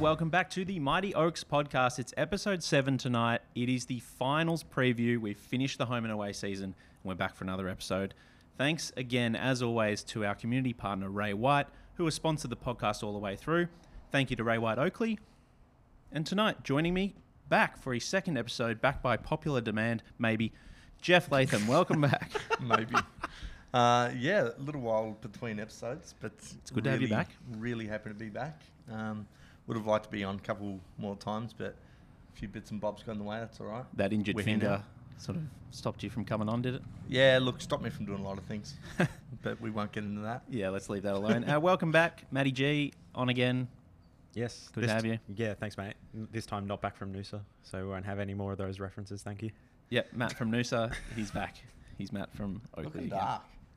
welcome back to the Mighty Oaks podcast. It's episode 7 tonight. It is the finals preview. We've finished the home and away season, and we're back for another episode. Thanks again, as always, to our community partner, Ray White, who has sponsored the podcast all the way through. Thank you to Ray White Oakley. And tonight, joining me back for his second episode, back by popular demand, maybe, Jeff Latham. Welcome back. Maybe. Yeah, a little while between episodes, but it's good to have you back. Really happy to be back. Would have liked to be on a couple more times, but a few bits and bobs got in the way. That's all right. That injured finger sort of stopped you from coming on, did it? Yeah, look, stopped me from doing a lot of things, but we won't get into that. Yeah, let's leave that alone. Welcome back, Matty G, on again. Yes. Good to have you. Yeah, thanks, mate. This time not back from Noosa, so we won't have any more of those references. Thank you. Yep, Matt from Noosa, he's back. He's Matt from Oakley again.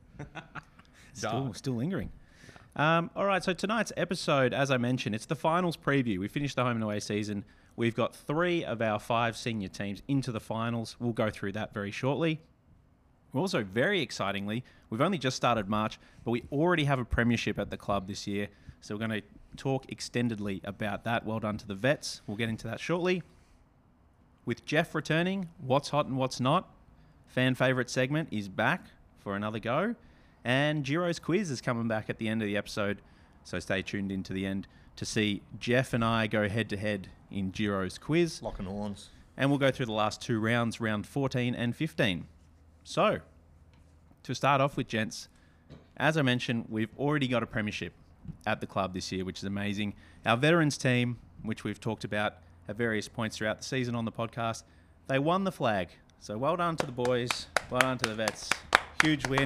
Dark. Still lingering. All right, so tonight's episode, as I mentioned, it's the finals preview. We finished the home and away season. We've got 3 of our 5 senior teams into the finals. We'll go through that very shortly. We're also, very excitingly, we've only just started March, but we already have a premiership at the club this year. So we're going to talk extendedly about that. Well done to the vets. We'll get into that shortly. With Jeff returning, what's hot and what's not. Fan favourite segment is back for another go. And Giro's quiz is coming back at the end of the episode, so stay tuned into the end to see Jeff and I go head-to-head in Giro's quiz. Locking horns. And we'll go through the last 2 rounds, round 14 and 15. So, to start off with, gents, as I mentioned, we've already got a premiership at the club this year, which is amazing. Our veterans team, which we've talked about at various points throughout the season on the podcast, they won the flag. So well done to the boys, well done to the vets. Huge win.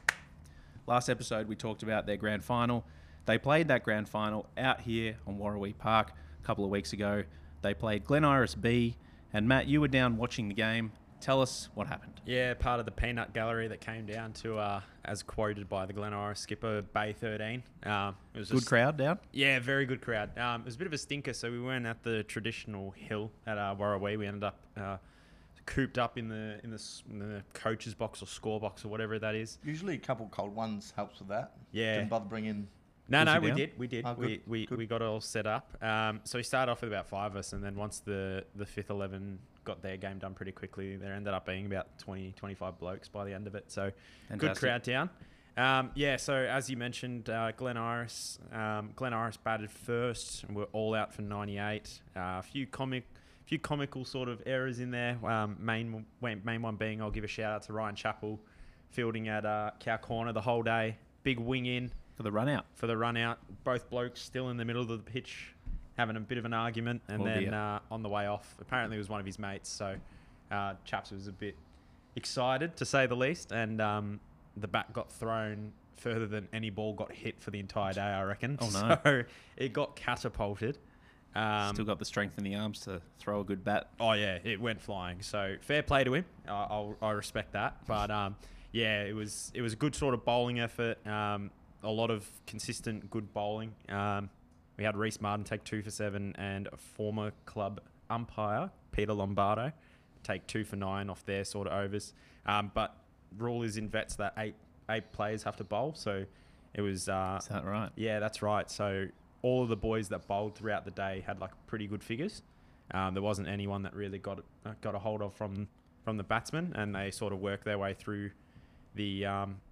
Last episode, we talked about their grand final. They played that grand final out here on Warrawee Park a couple of weeks ago. They played Glen Iris B. And Matt, you were down watching the game. Tell us what happened. Yeah, part of the peanut gallery that came down to, as quoted by the Glen Iris skipper, Bay 13. It was good crowd down? Yeah, very good crowd. It was a bit of a stinker, so we weren't at the traditional hill at Warrawee. We ended up cooped up in the coach's box or score box or whatever that is. Usually a couple cold ones helps with that. Yeah. Didn't bother bringing... No, we did. Oh, we got it all set up. So we started off with about 5 of us, and then once the fifth 11 got their game done pretty quickly, there ended up being about 20, 25 blokes by the end of it. So Fantastic. Good crowd down. Yeah, so as you mentioned, Glen Iris batted first, and we're all out for 98. A few comical sort of errors in there. Main one being, I'll give a shout out to Ryan Chappell, fielding at Cow Corner the whole day. Big wing in. For the run out. Both blokes still in the middle of the pitch having a bit of an argument. And on the way off, apparently it was one of his mates. So Chaps was a bit excited, to say the least. And the bat got thrown further than any ball got hit for the entire day, I reckon. Oh, no. So it got catapulted. Still got the strength in the arms to throw a good bat. Oh, yeah, it went flying. So fair play to him. I respect that. But, yeah, it was a good sort of bowling effort. A lot of consistent good bowling. We had Reece Martin take 2 for 7 and a former club umpire, Peter Lombardo, take 2 for 9 off their sort of overs. But rule is in vets that eight players have to bowl. So it was... Is that right? Yeah, that's right. So all of the boys that bowled throughout the day had like pretty good figures. There wasn't anyone that really got a hold of from the batsmen, and they sort of worked their way through the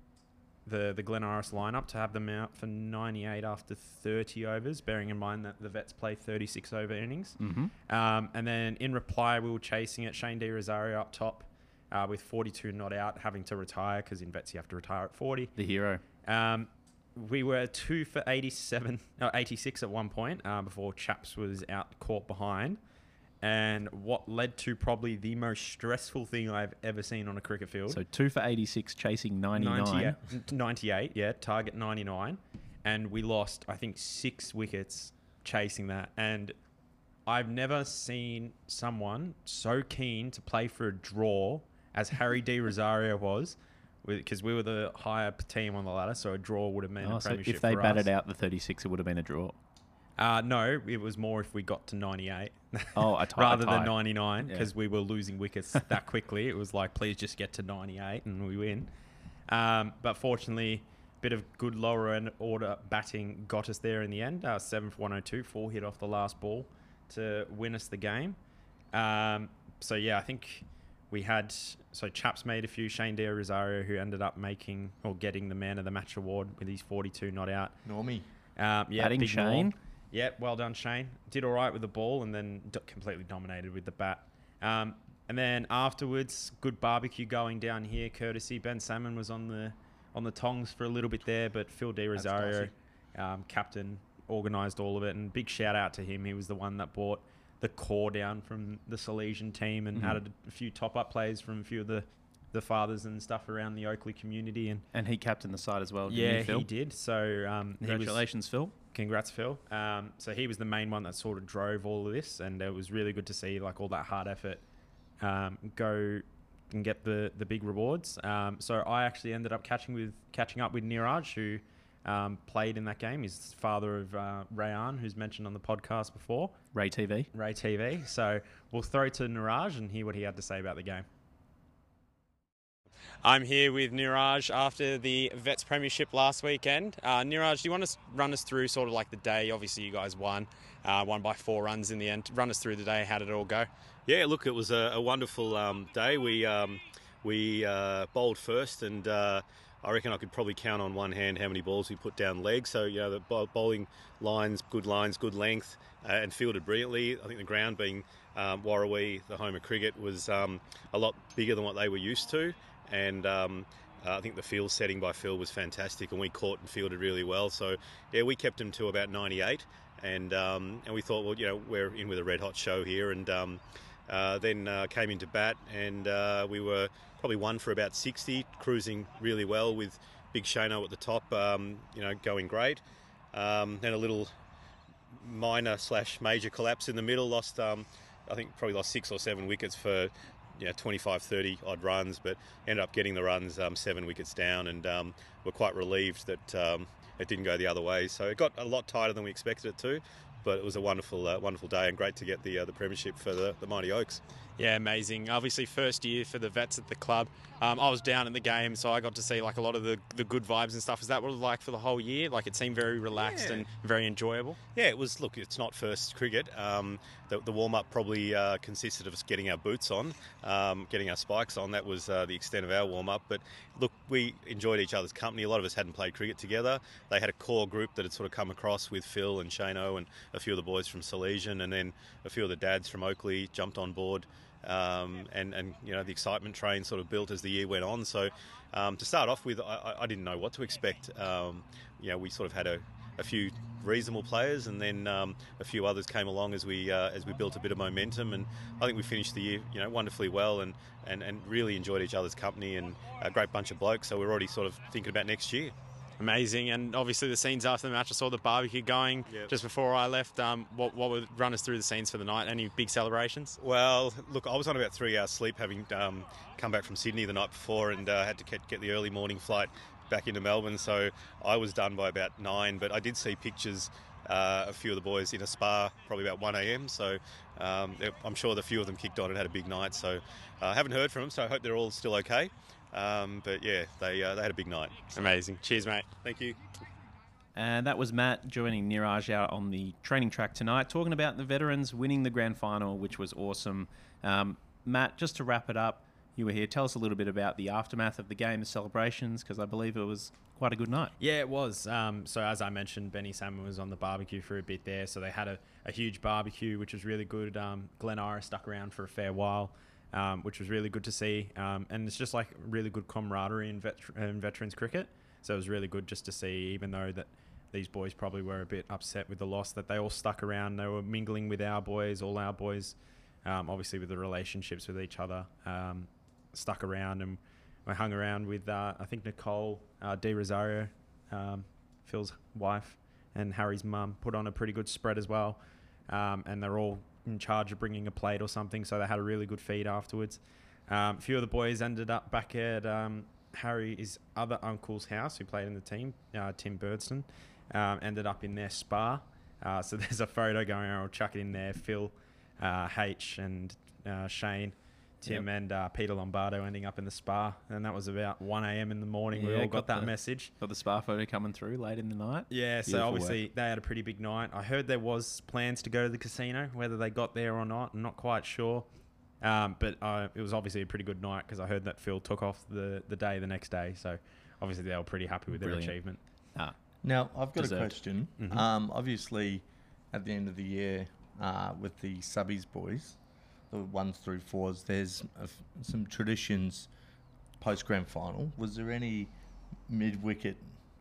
Glen Iris lineup to have them out for 98 after 30 overs, bearing in mind that the vets play 36 over innings. Mm-hmm. And then in reply, we were chasing it. Shane D. Rosario up top with 42 not out, having to retire because in vets you have to retire at 40. The hero. We were 2 for 86 at one point before Chaps was out caught behind. And what led to probably the most stressful thing I've ever seen on a cricket field. So 2 for 86, chasing 99. 98, yeah, target 99. And we lost, I think, 6 wickets chasing that. And I've never seen someone so keen to play for a draw as Harry D. Rosario was, because we were the higher team on the ladder, so a draw would have meant a premiership so if they for batted us. out the 36, it would have been a draw. No, it was more if we got to 98 a rather tie. than 99, because we were losing wickets that quickly. It was like, please just get to 98 and we win. But fortunately, bit of good lower end order batting got us there in the end. 7 for 102, 4 hit off the last ball to win us the game. So yeah, I think we had, so Chaps made a few. Shane De Rosario, who ended up making or getting the man of the match award with his 42 not out. Normie. Yeah, Batting big Shane. Norm. Yeah, well done, Shane. Did all right with the ball and then completely dominated with the bat. And then afterwards, good barbecue going down here. Courtesy Ben Salmon was on the tongs for a little bit there, but Phil De Rosario, captain, organised all of it. And big shout out to him. He was the one that brought the core down from the Salesian team and added a few top-up plays from a few of the fathers and stuff around the Oakley community. And he captained the side as well, didn't yeah, he, Phil? he did. So Congratulations, Phil. Congrats, Phil. So he was the main one that sort of drove all of this, and it was really good to see like all that hard effort go and get the big rewards. So I actually ended up catching up with Niraj, who played in that game. He's father of Rayan, who's mentioned on the podcast before. Ray TV. So we'll throw to Niraj and hear what he had to say about the game. I'm here with Niraj after the Vets Premiership last weekend. Niraj, do you want to run us through sort of like the day? Obviously, you guys won by 4 runs in the end. Run us through the day. How did it all go? Yeah, look, it was a wonderful day. We bowled first, and I reckon I could probably count on one hand how many balls we put down leg. So, you know, the bowling lines, good length, and fielded brilliantly. I think the ground being Warrawee, the home of cricket, was a lot bigger than what they were used to. And I think the field setting by Phil was fantastic, and we caught and fielded really well. So, yeah, we kept him to about 98, and we thought, well, you know, we're in with a red-hot show here, and then came into bat, and we were probably 1 for about 60, cruising really well with Big Shano at the top, you know, going great. Then a little minor/major collapse in the middle, lost, I think probably lost 6 or 7 wickets for 25, 30 odd runs, but ended up getting the runs 7 wickets down, and we're quite relieved that it didn't go the other way. So it got a lot tighter than we expected it to, but it was a wonderful day, and great to get the premiership for the Mighty Oaks. Yeah, amazing. Obviously, first year for the Vets at the club. I was down in the game, so I got to see like a lot of the good vibes and stuff. Is that what it was like for the whole year? Like, it seemed very relaxed and very enjoyable? Yeah, it was. Look, it's not first cricket. The warm-up probably consisted of us getting our boots on, getting our spikes on. That was the extent of our warm-up. But look, we enjoyed each other's company. A lot of us hadn't played cricket together. They had a core group that had sort of come across with Phil and Shano and a few of the boys from Salesian, and then a few of the dads from Oakley jumped on board. And you know, the excitement train sort of built as the year went on. So to start off with, I didn't know what to expect. You know, we sort of had a few reasonable players, and then a few others came along as we built a bit of momentum. And I think we finished the year, you know, wonderfully well, and really enjoyed each other's company, and a great bunch of blokes. So we're already sort of thinking about next year. Amazing. And obviously the scenes after the match, I saw the barbecue going just before I left. What would run us through the scenes for the night? Any big celebrations? Well, look, I was on about 3 hours sleep, having come back from Sydney the night before, and had to get the early morning flight back into Melbourne. So I was done by about 9, but I did see pictures, a few of the boys in a spa, probably about 1 a.m. So I'm sure the few of them kicked on and had a big night. So I haven't heard from them, so I hope they're all still okay. But yeah, they had a big night. Amazing. Cheers, mate. Thank you. And that was Matt joining Niraj out on the training track tonight, talking about the veterans winning the grand final, which was awesome. Matt, just to wrap it up, you were here. Tell us a little bit about the aftermath of the game, the celebrations, because I believe it was quite a good night. Yeah, it was. So as I mentioned, Benny Salmon was on the barbecue for a bit there. So they had a huge barbecue, which was really good. Glenn Ira stuck around for a fair while. Which was really good to see. And it's just like really good camaraderie in veterans cricket. So it was really good just to see, even though that these boys probably were a bit upset with the loss, that they all stuck around. They were mingling with our boys, all our boys, obviously with the relationships with each other, stuck around. And I hung around with, I think, Nicole De Rosario, Phil's wife, and Harry's mum, put on a pretty good spread as well. And they're all in charge of bringing a plate or something, so they had a really good feed afterwards. A few of the boys ended up back at Harry's other uncle's house, who played in the team, Tim Birdston, ended up in their spa. So there's a photo going around, I'll chuck it in there. Phil, H and Shane Tim and Peter Lombardo ending up in the spa, and that was about 1 a.m. in the morning. We all got that message. Got the spa photo coming through late in the night. Yeah, so Beautiful obviously they had a pretty big night. I heard there was plans to go to the casino, whether they got there or not. I'm not quite sure. But it was obviously a pretty good night because I heard that Phil took off the next day. So obviously they were pretty happy with their achievement. Now, I've got Deserved. a question. Mm-hmm. Obviously, at the end of the year, with the subbies boys, the 1s through 4s, there's some traditions post-grand final. Was there any mid-wicket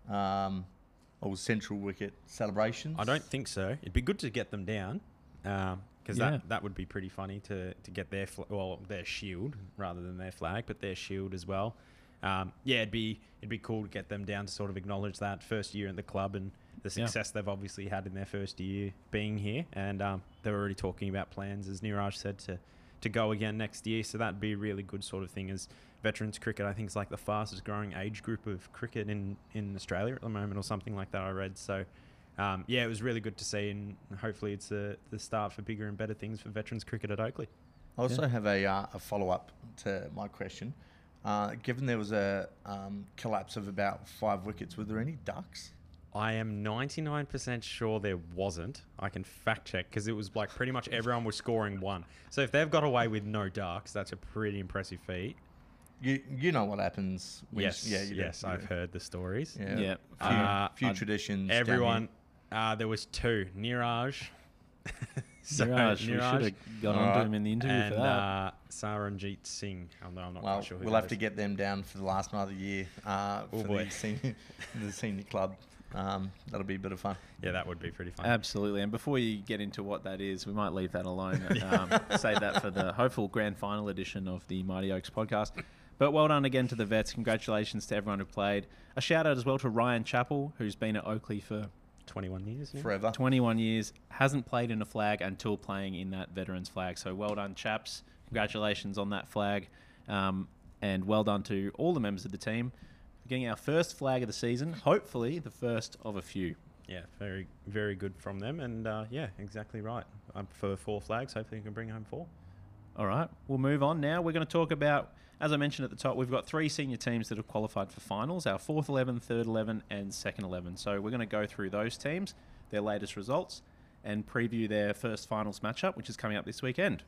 or central wicket celebrations? I don't think so. It'd be good to get them down because that would be pretty funny to get their their shield rather than their flag, but their shield as well. It'd be cool to get them down to sort of acknowledge that first year in the club and the success they've obviously had in their first year being here. And they're already talking about plans, as Niraj said, to go again next year. So that'd be a really good sort of thing. As veterans cricket, I think, is like the fastest growing age group of cricket in Australia at the moment, or something like that I read. So it was really good to see, and hopefully it's the start for bigger and better things for veterans cricket at Oakley. I also have a follow-up to my question. Given there was a collapse of about 5 wickets, were there any ducks? I am 99% sure there wasn't. I can fact check because it was like pretty much everyone was scoring 1. So if they've got away with no ducks, that's a pretty impressive feat. You know what happens. When Yes, I've heard the stories. Yeah. Few traditions. Everyone, there was 2. Niraj. Niraj, we should have got on to him in the interview for that. Saranjit Singh. I'm not Well, quite sure who we'll that have to is. get them down for the last night of the year for the senior club. That'll be a bit of fun. Yeah, that would be pretty fun. Absolutely. And before you get into what that is, we might leave that alone. Save that for the hopeful grand final edition of the Mighty Oaks podcast. But well done again to the vets. Congratulations to everyone who played. A shout out as well to Ryan Chappell, who's been at Oakley for 21 years now. Forever. 21 years, hasn't played in a flag until playing in that veterans flag. So well done, chaps. Congratulations on that flag. And well done to all the members of the team for getting our first flag of the season. Hopefully the first of a few. Yeah, very, very good from them. And exactly right. For 4 flags, hopefully you can bring home 4. All right, we'll move on now. We're going to talk about, as I mentioned at the top, we've got 3 senior teams that have qualified for finals, our 4th 11, 3rd 11 and 2nd 11. So we're going to go through those teams, their latest results, and preview their first finals matchup, which is coming up this weekend.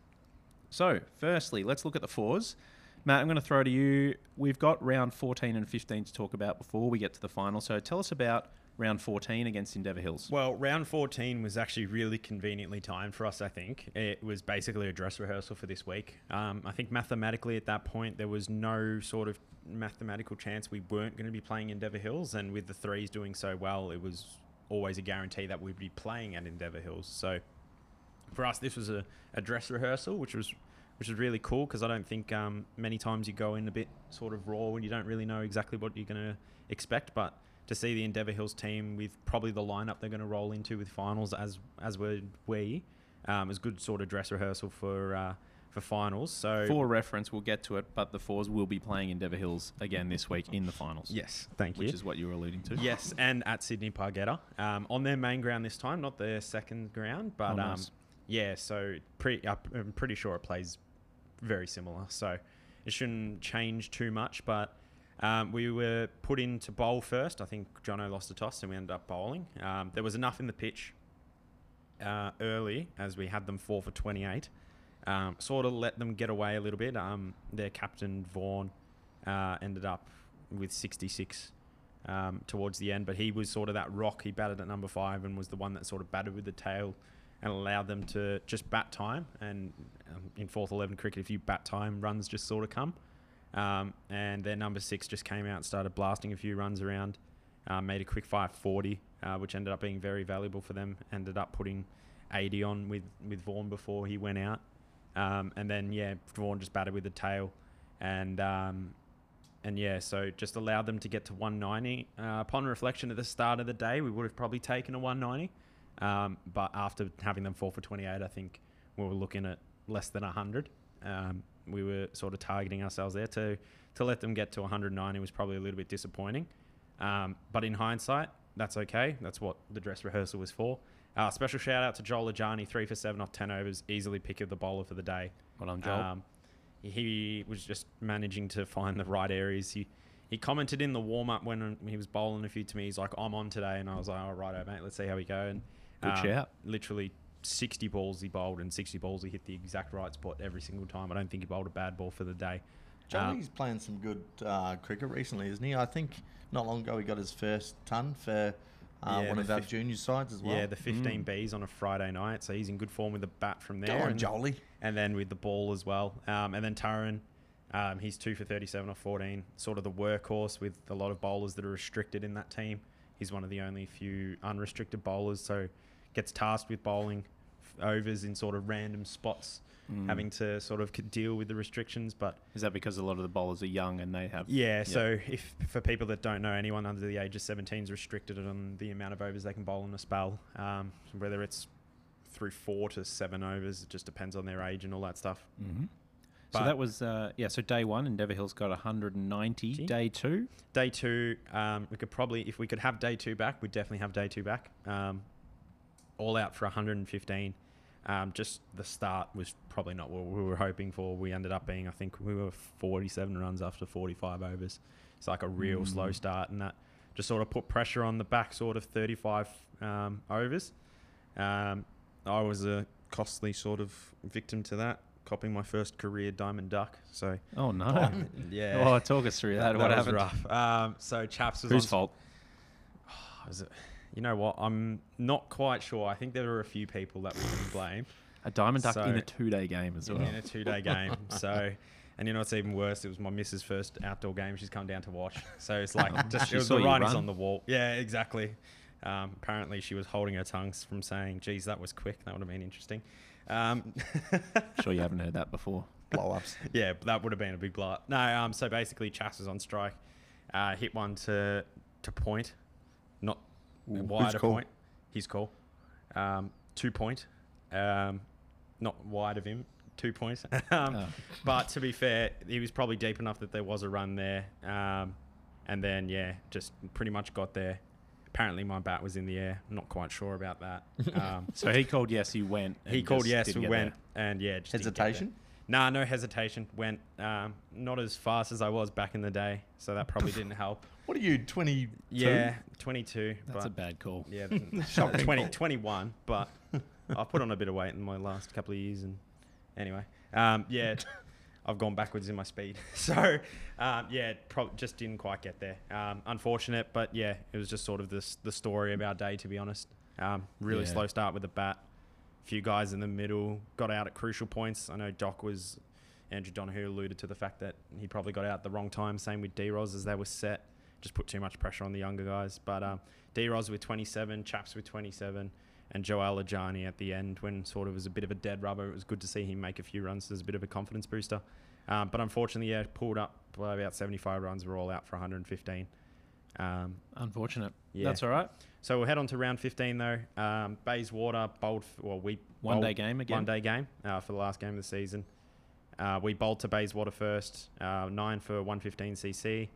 So, firstly, let's look at the 4s. Matt, I'm going to throw to you. We've got round 14 and 15 to talk about before we get to the final. So tell us about round 14 against Endeavour Hills. Well, round 14 was actually really conveniently timed for us, I think. It was basically a dress rehearsal for this week. I think mathematically at that point, there was no sort of mathematical chance we weren't going to be playing Endeavour Hills. And with the 3s doing so well, it was always a guarantee that we'd be playing at Endeavour Hills. So for us, this was a dress rehearsal, which was really cool because I don't think many times you go in a bit sort of raw when you don't really know exactly what you're going to expect. But to see the Endeavour Hills team with probably the lineup they're going to roll into with finals as were we, was good sort of dress rehearsal for finals. So for reference, we'll get to it, but the 4s will be playing Endeavour Hills again this week in the finals. Yes, thank you. Which is what you were alluding to. Yes, and at Sydney Pargetta on their main ground this time, not their second ground, but nice. So I'm pretty sure it plays very similar, so it shouldn't change too much. But we were put in to bowl first. I think Jono lost a toss and we ended up bowling. There was enough in the pitch early as we had them 4 for 28. Sort of let them get away a little bit. Their captain Vaughan ended up with 66 towards the end, but he was sort of that rock. He batted at number 5 and was the one that sort of batted with the tail and allowed them to just bat time. And in 4th 11 cricket, if you bat time, runs just sort of come. And their number 6 just came out and started blasting a few runs around, made a quick 540, which ended up being very valuable for them. Ended up putting 80 on with Vaughan before he went out. And then, Vaughan just batted with the tail. So just allowed them to get to 190. Upon reflection at the start of the day, we would have probably taken a 190. But after having them 4 for 28, I think we were looking at less than 100. We were sort of targeting ourselves there to let them get to 190 was probably a little bit disappointing. But in hindsight, that's okay. That's what the dress rehearsal was for. Special shout out to Joel Ajani, 3 for 7 off 10 overs, easily pick of the bowler for the day. Well done, Joel. he was just managing to find the right areas. He commented in the warm-up when he was bowling a few to me. He's like, I'm on today. And I was like, all right, mate, let's see how we go. And Good shout. literally 60 balls he bowled, and 60 balls he hit the exact right spot every single time. I don't think he bowled a bad ball for the day. Johnny's playing some good cricket recently, isn't he? I think not long ago he got his first ton for one of our junior sides as well. Yeah, the 15 Bs on a Friday night. So he's in good form with the bat from there. Go on, Jolie. And then with the ball as well. And then Taran, he's 2 for 37 off 14. Sort of the workhorse with a lot of bowlers that are restricted in that team. He's one of the only few unrestricted bowlers. So gets tasked with bowling overs in sort of random spots. Having to sort of deal with the restrictions. But is that because a lot of the bowlers are young and they have... Yeah, so if for people that don't know, anyone under the age of 17 is restricted on the amount of overs they can bowl in a spell, whether it's through 4 to 7 overs. It just depends on their age and all that stuff. So that was... so day 1, Endeavour Hills got 190. Day 2? Day 2, we could probably... If we could have day 2 back, we'd definitely have day 2 back. All out for 115. Just the start was probably not what we were hoping for. We ended up being, I think we were 47 runs after 45 overs. It's like a real slow start, and that just sort of put pressure on the back sort of 35 overs. I was a costly sort of victim to that, copping my first career diamond duck. So Oh, no. yeah. Oh, talk us through that. What was happened? rough. So Chaps was Whose on... fault? Was it? You know what? I'm not quite sure. I think there were a few people that we can blame. A diamond duck So- in a 2-day game as well. In a 2-day game. So, and you know what's even worse? It was my missus' first outdoor game. She's come down to watch. So it's like, just She it was saw the you writings run? on the wall. Yeah, exactly. Apparently she was holding her tongue from saying, geez, that was quick. That would have been interesting. Sure you haven't heard that before. Blow-ups. Yeah, that would have been a big blow up. No, so basically Chas was on strike. Hit one to point. Not wider call? point. His call. 2 point. Not wide of him. 2 points. But to be fair, he was probably deep enough that there was a run there. And then, yeah, just pretty much got there. Apparently my bat was in the air. I'm not quite sure about that. So he called yes, you went. and He called just yes, didn't we get went. And yeah, just didn't get there. Hesitation? Nah, no hesitation. Went not as fast as I was back in the day, so that probably didn't help. What are you, 22? Yeah, 22. That's but a bad call. yeah, Shocking 20, call. 21. But I put on a bit of weight in my last couple of years, and anyway, yeah, I've gone backwards in my speed. So yeah, just didn't quite get there. Unfortunate, but yeah, it was just sort of the story of our day, to be honest. Really Yeah. slow start with the bat. Few guys in the middle got out at crucial points. I know Andrew Donahue alluded to the fact that he probably got out at the wrong time. Same with D-Roz as they were set. Just put too much pressure on the younger guys. But D-Roz with 27, Chaps with 27, and Joel Ajani at the end when sort of was a bit of a dead rubber. It was good to see him make a few runs as a bit of a confidence booster. But unfortunately, yeah, pulled up by about 75 runs. We're all out for 115. Unfortunate. Yeah. That's all right. So we'll head on to round 15 though. Bayswater bowled, One day game again. 1 day game for the last game of the season. We bowled to Bayswater first, 9 for 115cc.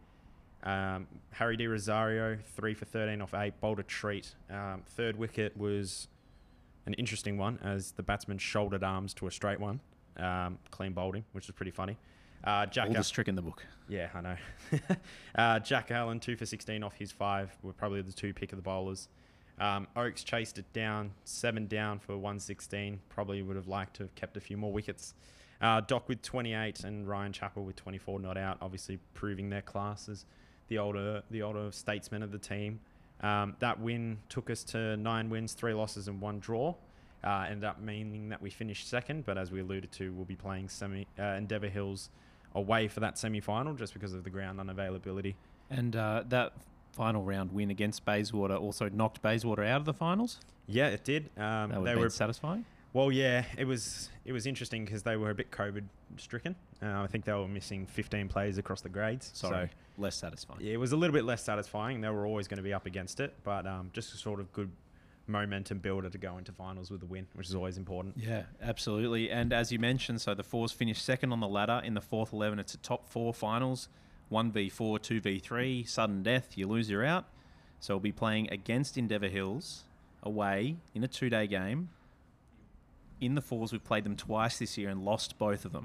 Harry D. Rosario, 3 for 13 off 8, bowled a treat. Third wicket was an interesting one as the batsman shouldered arms to a straight one. Clean bowled him, which was pretty funny. Jack Oldest trick in the book. Yeah, I know. Jack Allen, 2 for 16 off his 5, were probably the 2 pick of the bowlers. Oakes chased it down, 7 down for 116. Probably would have liked to have kept a few more wickets. Doc with 28 and Ryan Chappell with 24 not out, obviously proving their class as the older statesmen of the team. That win took us to 9 wins, 3 losses and 1 draw. Ended up meaning that we finished second, but as we alluded to, we'll be playing Endeavour Hills away for that semi-final just because of the ground unavailability. And that final round win against Bayswater also knocked Bayswater out of the finals. Yeah, it did. That would They have were been satisfying. Well, yeah, it was interesting because they were a bit COVID stricken. I think they were missing 15 players across the grades. Sorry, So less satisfying. yeah, it was a little bit less satisfying. They were always going to be up against it, but just a sort of good momentum builder to go into finals with a win, which is always important. Yeah, absolutely. And as you mentioned, so the Fours finished second on the ladder in the fourth 11. It's a top 4 finals, 1v4, 2v3, sudden death, you lose, you're out. So we'll be playing against Endeavour Hills away in a 2-day game. In the Fours, we've played them twice this year and lost both of them.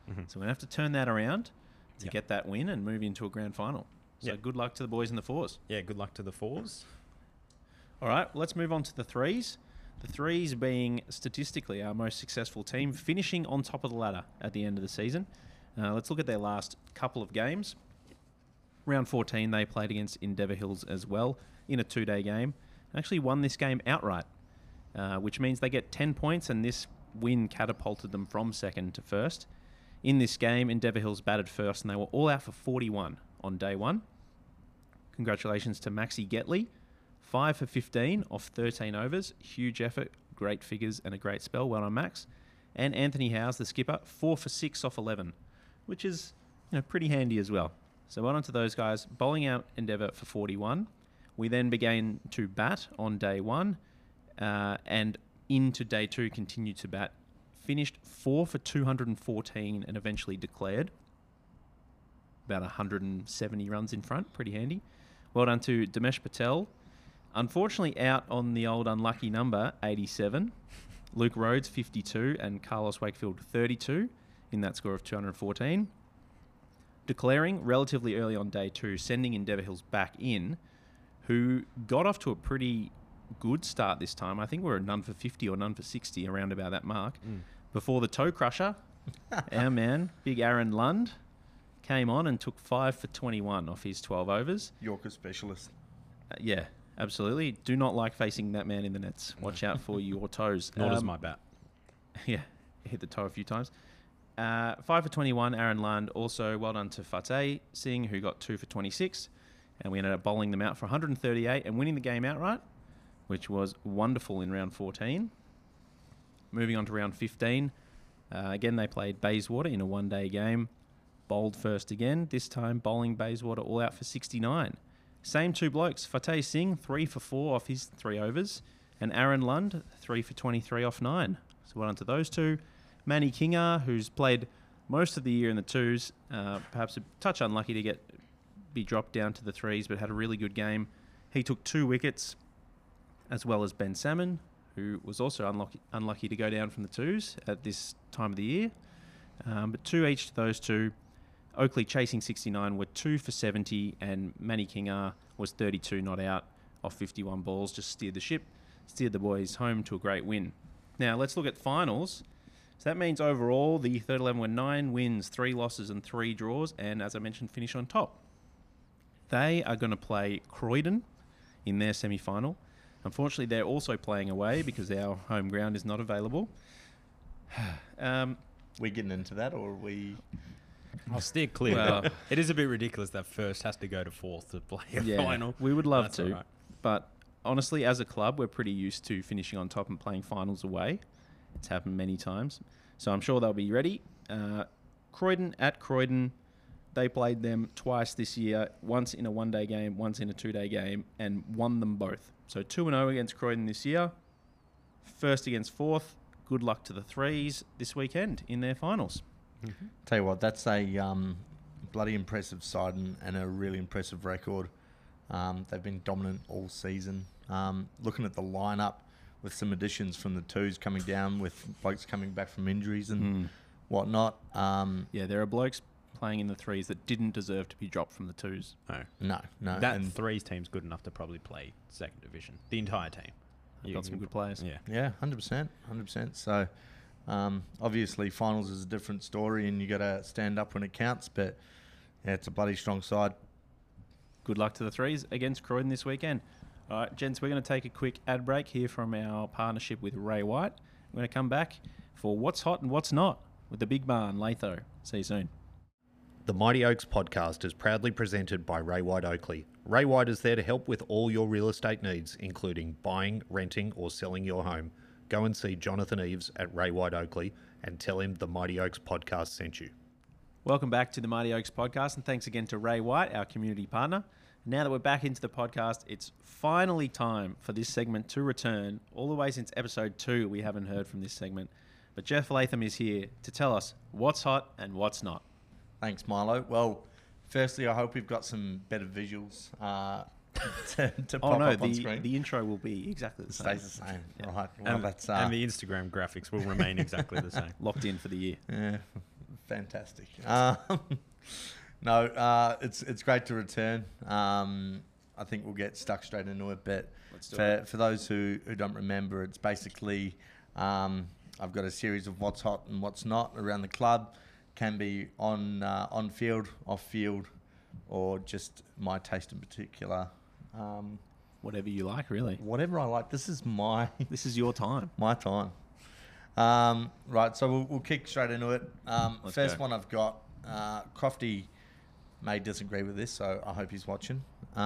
So we're going to have to turn that around to Yep. get that win and move into a grand final. So Yep. good luck to the boys in the fours. Yeah, good luck to the fours. All right, let's move on to the threes. The threes being statistically our most successful team, finishing on top of the ladder at the end of the season. Let's look at their last couple of games. Round 14, they played against Endeavour Hills as well in a 2-day game. Actually won this game outright, which means they get 10 points, and this win catapulted them from second to first. In this game, Endeavour Hills batted first, and they were all out for 41 on day one. Congratulations to Maxi Getley. 5 for 15 off 13 overs. Huge effort, great figures, and a great spell. Well done, Max. And Anthony Howes, the skipper, 4 for 6 off 11, which is pretty handy as well. So well done to those guys. Bowling out Endeavour for 41. We then began to bat on day one, and into day two continued to bat. Finished 4 for 214 and eventually declared. About 170 runs in front. Pretty handy. Well done to Dinesh Patel. Unfortunately out on the old unlucky number, 87. Luke Rhodes, 52, and Carlos Wakefield, 32 in that score of 214. Declaring relatively early on day two, sending Endeavour Hills back in, who got off to a pretty good start this time. I think we were none for 50 or none for 60, around about that mark. Before the toe crusher, our man, big Aaron Lund, came on and took 5 for 21 off his 12 overs. Yorker specialist. Yeah, absolutely. Do not like facing that man in the nets. Watch out for your toes. Not as my bat. Yeah, hit the toe a few times. 5 for 21, Aaron Lund. Also, well done to Fateh Singh, who got 2 for 26. And we ended up bowling them out for 138 and winning the game outright, which was wonderful in round 14. Moving on to round 15. Again, they played Bayswater in a one-day game. Bowled first again, this time bowling Bayswater all out for 69. Same two blokes, Fateh Singh, 3 for 4 off his 3 overs, and Aaron Lund, 3 for 23 off 9. So well done to those two. Manny Kingar, who's played most of the year in the twos, perhaps a touch unlucky to be dropped down to the threes, but had a really good game. He took 2 wickets, as well as Ben Salmon, who was also unlucky to go down from the twos at this time of the year. But 2 each to those two. Oakley chasing 69 were 2 for 70, and Manny Kingar was 32 not out off 51 balls. Just steered the boys home to a great win. Now let's look at finals. So that means overall the third 11 were 9 wins, 3 losses and 3 draws, and as I mentioned, finish on top. They are going to play Croydon in their semi-final. Unfortunately, they're also playing away because our home ground is not available. We getting into that, or are we? I'll steer clear. Well, it is a bit ridiculous that first has to go to fourth to play a Yeah, final. we would love That's to, all right. but honestly, as a club, we're pretty used to finishing on top and playing finals away. It's happened many times, so I'm sure they'll be ready. Croydon at Croydon, they played them twice this year, once in a one-day game, once in a 2-day game, and won them both. So 2-0 against Croydon this year, first against fourth. Good luck to the threes this weekend in their finals. Tell you what, that's a bloody impressive side and a really impressive record. They've been dominant all season. Looking at the lineup with some additions from the twos coming down, with blokes coming back from injuries and whatnot. Yeah, there are blokes playing in the threes that didn't deserve to be dropped from the twos. No. No. That and threes team's good enough to probably play second division. The entire team. They've got some good players. Yeah. yeah, 100%. So, obviously, finals is a different story, and you got to stand up when it counts. But yeah, it's a bloody strong side. Good luck to the threes against Croydon this weekend. All right, gents, we're going to take a quick ad break here from our partnership with Ray White. We're going to come back for What's Hot and What's Not with the Big Barn, Latho. See you soon. The Mighty Oaks podcast is proudly presented by Ray White Oakley. Ray White is there to help with all your real estate needs, including buying, renting, or selling your home. Go and see Jonathan Eves at Ray White Oakley and tell him the Mighty Oaks podcast sent you. Welcome back to the Mighty Oaks podcast, and thanks again to Ray White, our community partner. Now that we're back into the podcast, it's finally time for this segment to return. All the way since episode 2, we haven't heard from this segment. But Jeff Latham is here to tell us what's hot and what's not. Thanks, Milo. Well, firstly, I hope we've got some better visuals to pop up on screen. The intro will be exactly the same. Stays the same. Yeah. Right. Well, And, that's and the Instagram graphics will remain exactly the same. Locked in for the year. yeah, fantastic. It's great to return. I think we'll get stuck straight into it. But Let's do it. for those who don't remember, it's basically I've got a series of what's hot and what's not around the club. Can be on field, off field, or just my taste in particular. Whatever you like, really. Whatever I like. This is my This is your time. my time. Right, so we'll kick straight into it. Let's First go. one I've got. Crofty may disagree with this, so I hope he's watching.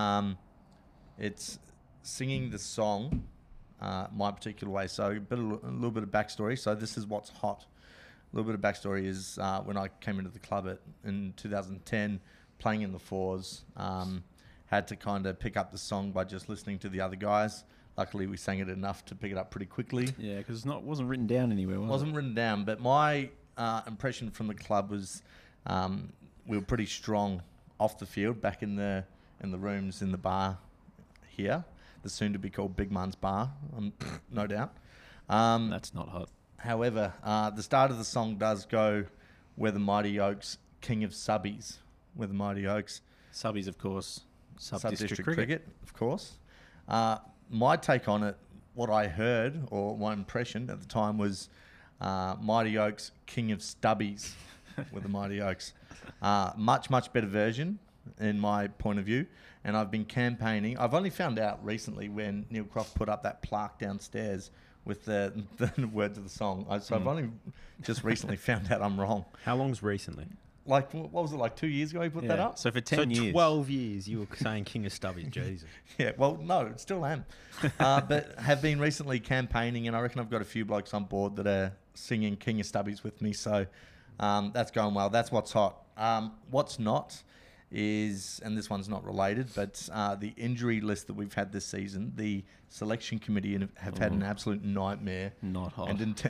It's singing the song my particular way. So a little bit of backstory. So this is what's hot. A little bit of backstory is when I came into the club in 2010, playing in the fours, had to kind of pick up the song by just listening to the other guys. Luckily, we sang it enough to pick it up pretty quickly. Yeah, because it wasn't written down anywhere, was Wasn't written down, but my impression from the club was we were pretty strong off the field, back in the rooms in the bar here, the soon to be called Big Man's Bar, no doubt. That's not hot. However, the start of the song does go, "We're the Mighty Oaks, King of Subbies." We're the Mighty Oaks. Subbies, of course. Sub-district cricket, of course. My take on it, what I heard, or my impression at the time was Mighty Oaks, King of Stubbies with the Mighty Oaks. Much better version in my point of view. And I've been campaigning. I've only found out recently when Neil Croft put up that plaque downstairs with the words of the song. So I've only just recently found out I'm wrong. How long's recently? Like, what was it, like 2 years ago he put that up? So for 10 years. 12 years you were saying King of Stubby. Jesus. Yeah, well, no, still am. But have been recently campaigning, and I reckon I've got a few blokes on board that are singing King of Stubbies with me. So that's going well. That's what's hot. What's not is, and this one's not related, but the injury list that we've had this season, the selection committee have had an absolute nightmare. Not hot.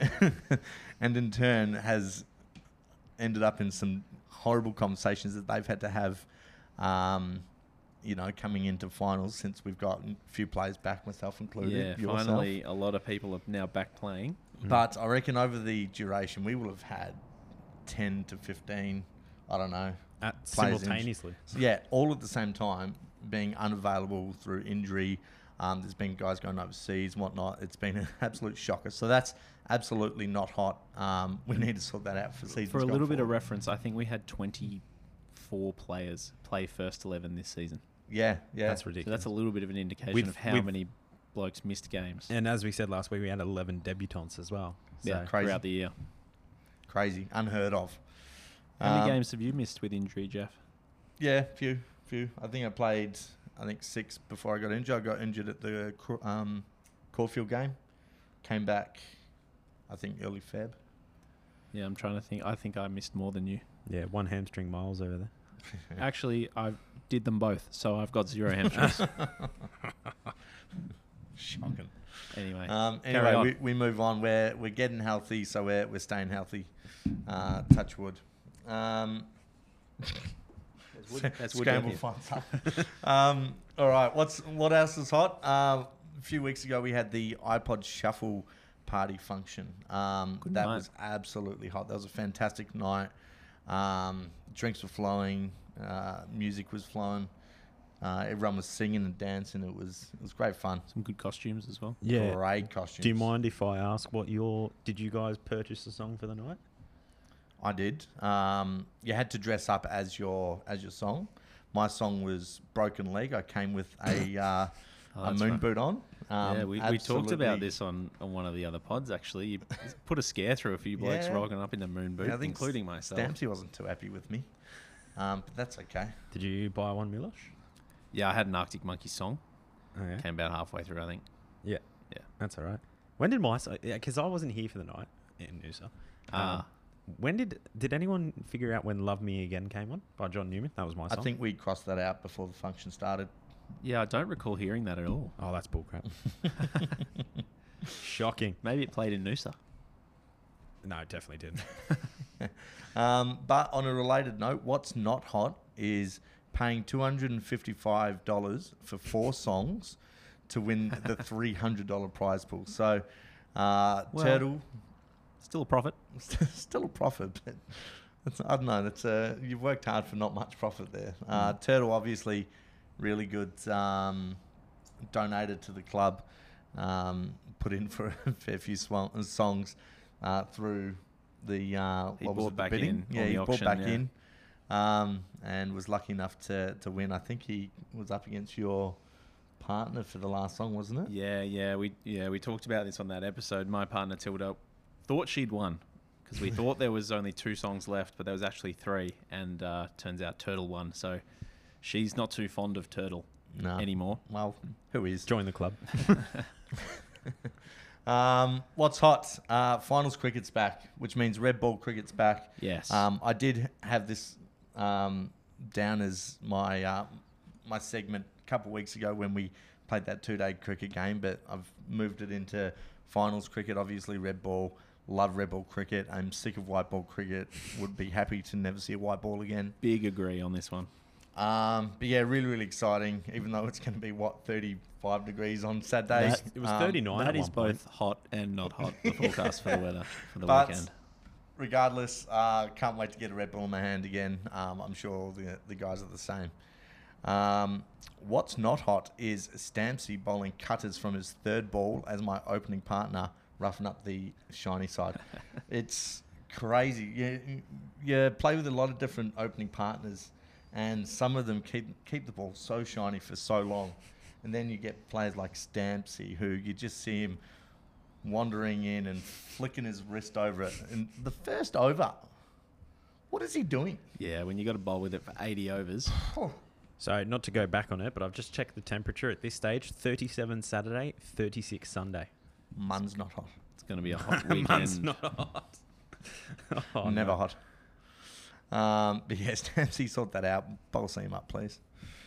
And in turn has ended up in some horrible conversations that they've had to have, coming into finals, since we've got a few players back, myself included. Yeah, yourself. finally a lot of people are now back playing. But I reckon over the duration, we will have had 10 to 15, I don't know. players Simultaneously. Yeah, all at the same time, being unavailable through injury. There's been guys going overseas and whatnot. It's been an absolute shocker. So that's absolutely not hot. We need to sort that out for seasons. For a going little bit of forward. reference, I think we had 24 players play first 11 this season. Yeah. That's So ridiculous. that's a little bit of an indication With- of how with- many blokes missed games And as we said last week, we had 11 debutants as well. So yeah, crazy. throughout the year. Crazy, unheard of. How many games have you missed with injury, Jeff? Yeah, few. I think I played 6 before I got injured. I got injured at the Caulfield game. Came back, I think, early Feb. Yeah, I'm trying to think. I think I missed more than you. yeah, one hamstring miles over there. Actually, I did them both, so I've got 0 hamstrings. Shocking. Anyway, Anyway, on. we move on. We're getting healthy, so we're staying healthy. Touch wood. That's wood Scramble down fun. All right. What else is hot? A few weeks ago, we had the iPod Shuffle party function. That night. was absolutely hot. That was a fantastic night. Drinks were flowing. Music was flowing. Everyone was singing and dancing. It was great fun. Some good costumes as well. Great costumes. Do you mind if I ask did you guys purchase a song for the night? I did. You had to dress up as your song. My song was Broken Leg. I came with a that's moon right. boot on. Yeah, we talked absolutely- about this on one of the other pods, actually. You put a scare through a few blokes Yeah. rocking up in the moon boot, Yeah, I think including myself. Stampsy wasn't too happy with me. But that's okay. Did you buy one, Milosh? Yeah, I had an Arctic Monkey song. Okay. Came about halfway through, I think. Yeah. Yeah. That's all right. When did my song... Yeah, because I wasn't here for the night in Noosa. When did anyone figure out when Love Me Again came on by John Newman? That was my I song. think we crossed that out before the function started. Yeah, I don't recall hearing that at all. Oh, that's bullcrap. Shocking. Maybe it played in Noosa. No, it definitely didn't. But on a related note, what's not hot is paying $255 for 4 songs to win the $300 prize pool. So, Turtle, Still a profit. still a profit, but I don't know. You've worked hard for not much profit there. Turtle, obviously, really good. Donated to the club. Put in for a fair few songs through the He what was bought it, back bidding? in Yeah, on he the bought auction, back yeah. in, and was lucky enough to win. I think he was up against your partner for the last song, wasn't it? Yeah, we talked about this on that episode. My partner Tilda thought she'd won because we thought there was only 2 songs left, but there was actually 3, and turns out Turtle won. So she's not too fond of Turtle No. anymore. Well, who is? Join the club. What's hot? Finals cricket's back, which means red ball cricket's back. Yes. I did have this down as my my segment a couple of weeks ago when we played that 2-day cricket game, but I've moved it into finals cricket. Obviously, red ball. Love red ball cricket. I'm sick of white ball cricket. Would be happy to never see a white ball again. Big agree on this one. But yeah, really, really exciting. Even though it's going to be 35 degrees on Saturday. It was 39 That at is one point. both hot and not hot, the forecast for the weather for the But weekend. regardless, can't wait to get a red ball in my hand again. I'm sure all the guys are the same. What's not hot is Stampsy bowling cutters from his 3rd ball as my opening partner, roughing up the shiny side. It's crazy. You play with a lot of different opening partners, and some of them keep the ball so shiny for so long. And then you get players like Stampsy, who you just see him wandering in and flicking his wrist over it. And the first over, what is he doing? Yeah, when you got to bowl with it for 80 overs. So not to go back on it, but I've just checked the temperature at this stage: 37 Saturday, 36 Sunday. Mun's not hot. It's going to be a hot Man's weekend. not hot. Oh, Never no. hot. But yeah, Stampsy, sort that out. Bowl seam up, please.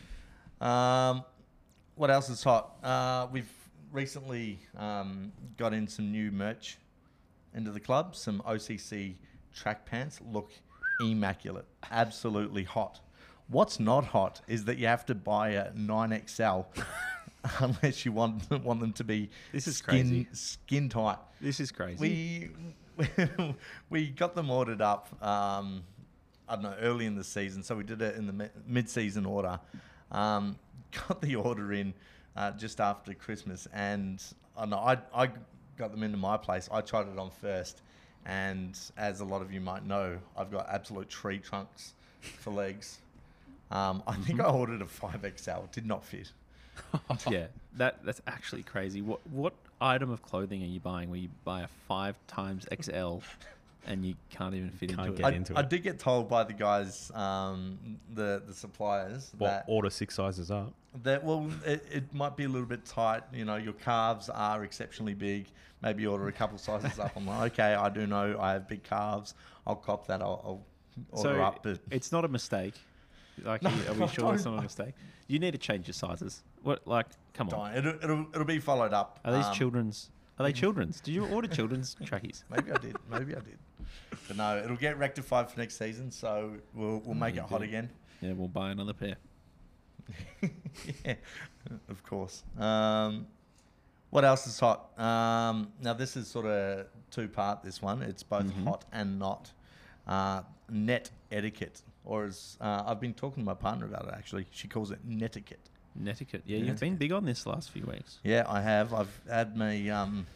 What else is hot? We've recently got in some new merch into the club. Some OCC track pants look immaculate. Absolutely hot. What's not hot is that you have to buy a 9XL unless you want them to be This is crazy. skin tight. This is crazy. We got them ordered up, I don't know, early in the season. So we did it in the mid-season order. Got the order in just after Christmas. And I got them into my place. I tried it on first. And as a lot of you might know, I've got absolute tree trunks for legs. I think I ordered a 5XL. It did not fit. Yeah, that's actually crazy. What item of clothing are you buying where you buy a 5 times XL and you can't even fit Can't into get it? into I it. did get told by the guys, the suppliers, What, order 6 sizes up? that it might be a little bit tight. You know, your calves are exceptionally big. Maybe order a couple sizes up. I'm like, okay, I do know I have big calves. I'll cop that. I'll order up. But it's not a mistake. Like, No, are we sure it's don't. not a mistake? You need to change your sizes. What? Like, come on. it'll be followed up. Are these children's? Are they children's? Did you order children's trackies? Maybe I did. But no, it'll get rectified for next season. So we'll make it hot again. Yeah, we'll buy another pair. Yeah, of course. What else is hot? Now this is sort of 2-part. This one, it's both hot and not. Net etiquette, or as I've been talking to my partner about it. Actually, she calls it netiquette. Netiquette. Yeah, you've been big on this last few weeks. Yeah, I have. I've had my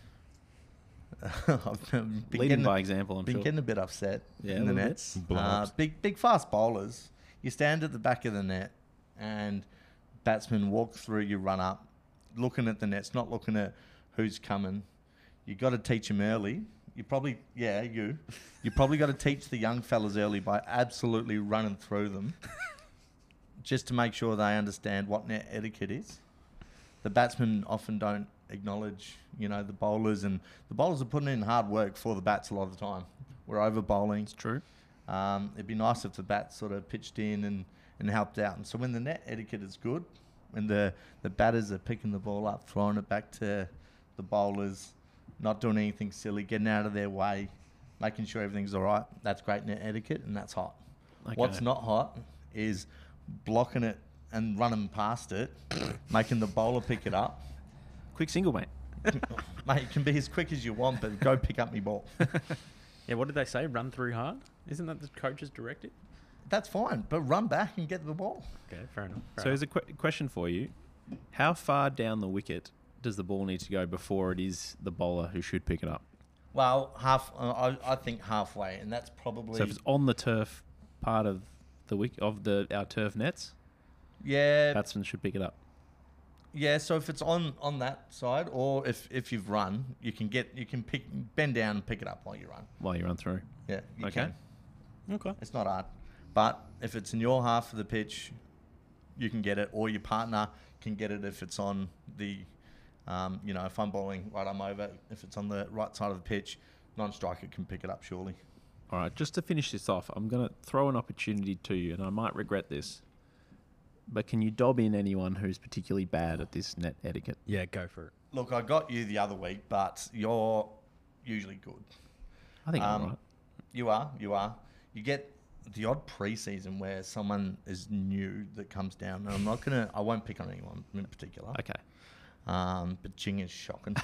I've been Leading getting, by example, I'm been sure. getting a bit upset Yeah, in a the little nets. bit. Blow-ups. Big fast bowlers. You stand at the back of the net, and batsmen walk through. You run up, looking at the nets, not looking at who's coming. You got to teach them early. You probably got to teach the young fellas early by absolutely running through them, just to make sure they understand what net etiquette is. The batsmen often don't acknowledge, the bowlers, and the bowlers are putting in hard work for the bats a lot of the time. We're over bowling. It's true. It'd be nice if the bats sort of pitched in and helped out. And so when the net etiquette is good, when the batters are picking the ball up, throwing it back to the bowlers, not doing anything silly, getting out of their way, making sure everything's all right, that's great net etiquette, and that's hot. Okay. What's not hot is blocking it and running past it, making the bowler pick it up. Quick single, mate. Mate, it can be as quick as you want, but go pick up me ball. Yeah, what did they say? Run through hard? Isn't that the coach's directive? That's fine, but run back and get the ball. Okay, fair enough. So here's a question for you. How far down the wicket does the ball need to go before it is the bowler who should pick it up? Well, I think halfway, and that's probably... So if it's on the turf part of our turf nets, Yeah, batsman should pick it up. yeah. So if it's on that side, or if you've run, you can bend down and pick it up while you run. While you run through. Yeah, you Okay. can. Okay. It's not hard, but if it's in your half of the pitch, you can get it, or your partner can get it if it's on the, if I'm bowling right arm over, if it's on the right side of the pitch, non-striker can pick it up surely. All right, just to finish this off, I'm going to throw an opportunity to you, and I might regret this, but can you dob in anyone who's particularly bad at this net etiquette? Yeah, go for it. Look, I got you the other week, but you're usually good. I think I'm right. You are. You get the odd pre-season where someone is new that comes down, and I won't pick on anyone in particular. Okay. But Ching is shocking.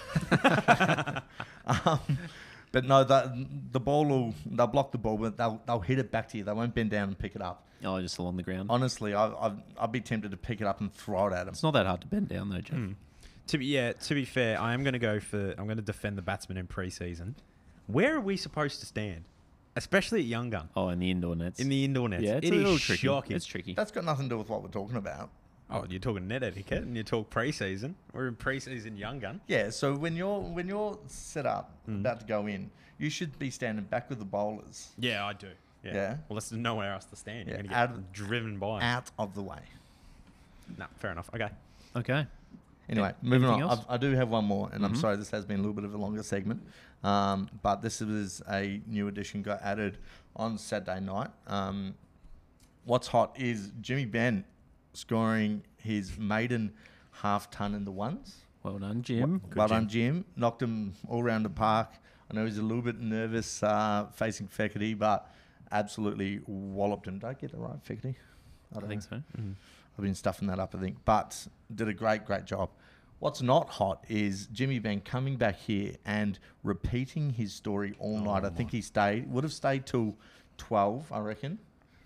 But no, the ball they'll block the ball, but they'll hit it back to you. They won't bend down and pick it up. Oh, just along the ground. Honestly, I'd be tempted to pick it up and throw it at them. It's not that hard to bend down though, Jeff. To be fair, I'm going to defend the batsman in pre-season. Where are we supposed to stand? Especially at Young Gun. Oh, in the indoor nets. In the indoor nets. Yeah, it's It a little is tricky. shocking. It's tricky. That's got nothing to do with what we're talking about. Oh, you're talking net etiquette and you talk pre-season. We're in pre-season Young Gun. Yeah, so when you're set up, about to go in, you should be standing back with the bowlers. Yeah, I do. Yeah. Well, there's nowhere else to stand. You're Yeah, going to get driven by. Out of the way. No, fair enough. Okay. Okay. Anyway, moving on. Anything else? I do have one more, and I'm sorry this has been a little bit of a longer segment, but this was a new addition got added on Saturday night. What's hot is Jimmy Benn scoring his maiden half ton in the ones. Well done, Jim. Well done, Jim. Knocked him all around the park. I know he's a little bit nervous facing Feckerty, but absolutely walloped him. Did I get it right, Feckerty? I think so. I've been stuffing that up, I think, but did a great job. What's not hot is Jimmy Benn coming back here and repeating his story all night. I think he would have stayed till 12, I reckon,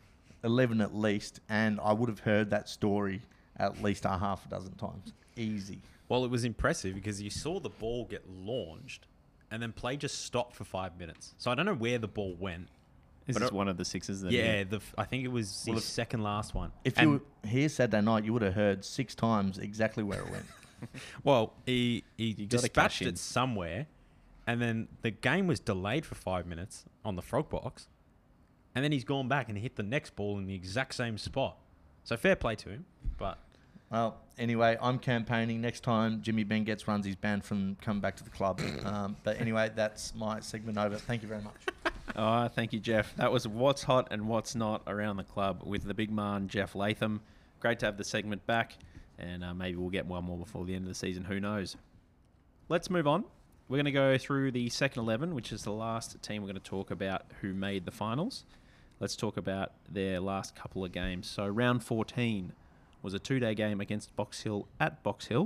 11 at least, and I would have heard that story at least a half a dozen times. Easy. Well, it was impressive because you saw the ball get launched and then play just stopped for 5 minutes. So I don't know where the ball went. Is this one of the sixes? That Yeah, I think it was his second last one. If you were here Saturday night, you would have heard 6 times exactly where it went. Well, he gotta dispatched cash in. it somewhere, and then the game was delayed for 5 minutes on the frog box, and then he's gone back and hit the next ball in the exact same spot. So fair play to him, but... Well, anyway, I'm campaigning. Next time Jimmy Benn gets runs, he's banned from coming back to the club. But anyway, that's my segment over. Thank you very much. Oh, thank you, Jeff. That was what's hot and what's not around the club with the big man, Jeff Latham. Great to have the segment back, and maybe we'll get one more before the end of the season. Who knows? Let's move on. We're going to go through the second 11, which is the last team we're going to talk about who made the finals. Let's talk about their last couple of games. So round 14 was a 2-day game against Box Hill at Box Hill.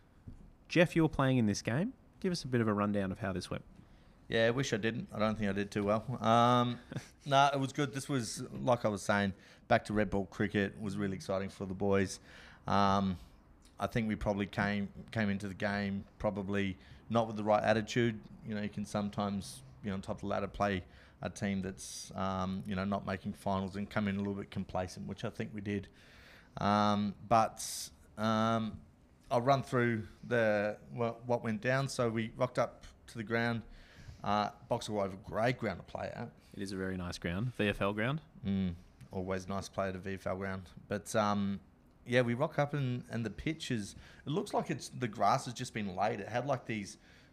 Jeff, you were playing in this game. Give us a bit of a rundown of how this went. Yeah, I wish I didn't. I don't think I did too well. No, it was good. This was, like I was saying, back to red ball cricket. It was really exciting for the boys. I think we probably came into the game probably not with the right attitude. You know, you can sometimes, on top of the ladder, play a team that's, not making finals and come in a little bit complacent, which I think we did. But I'll run through what went down. So we rocked up to the ground. Box Hill Oval, great ground to play at. It is a very nice ground, VFL ground. Always nice to play at a VFL ground. But yeah, we rock up and the pitch it looks like the grass has just been laid. It had like these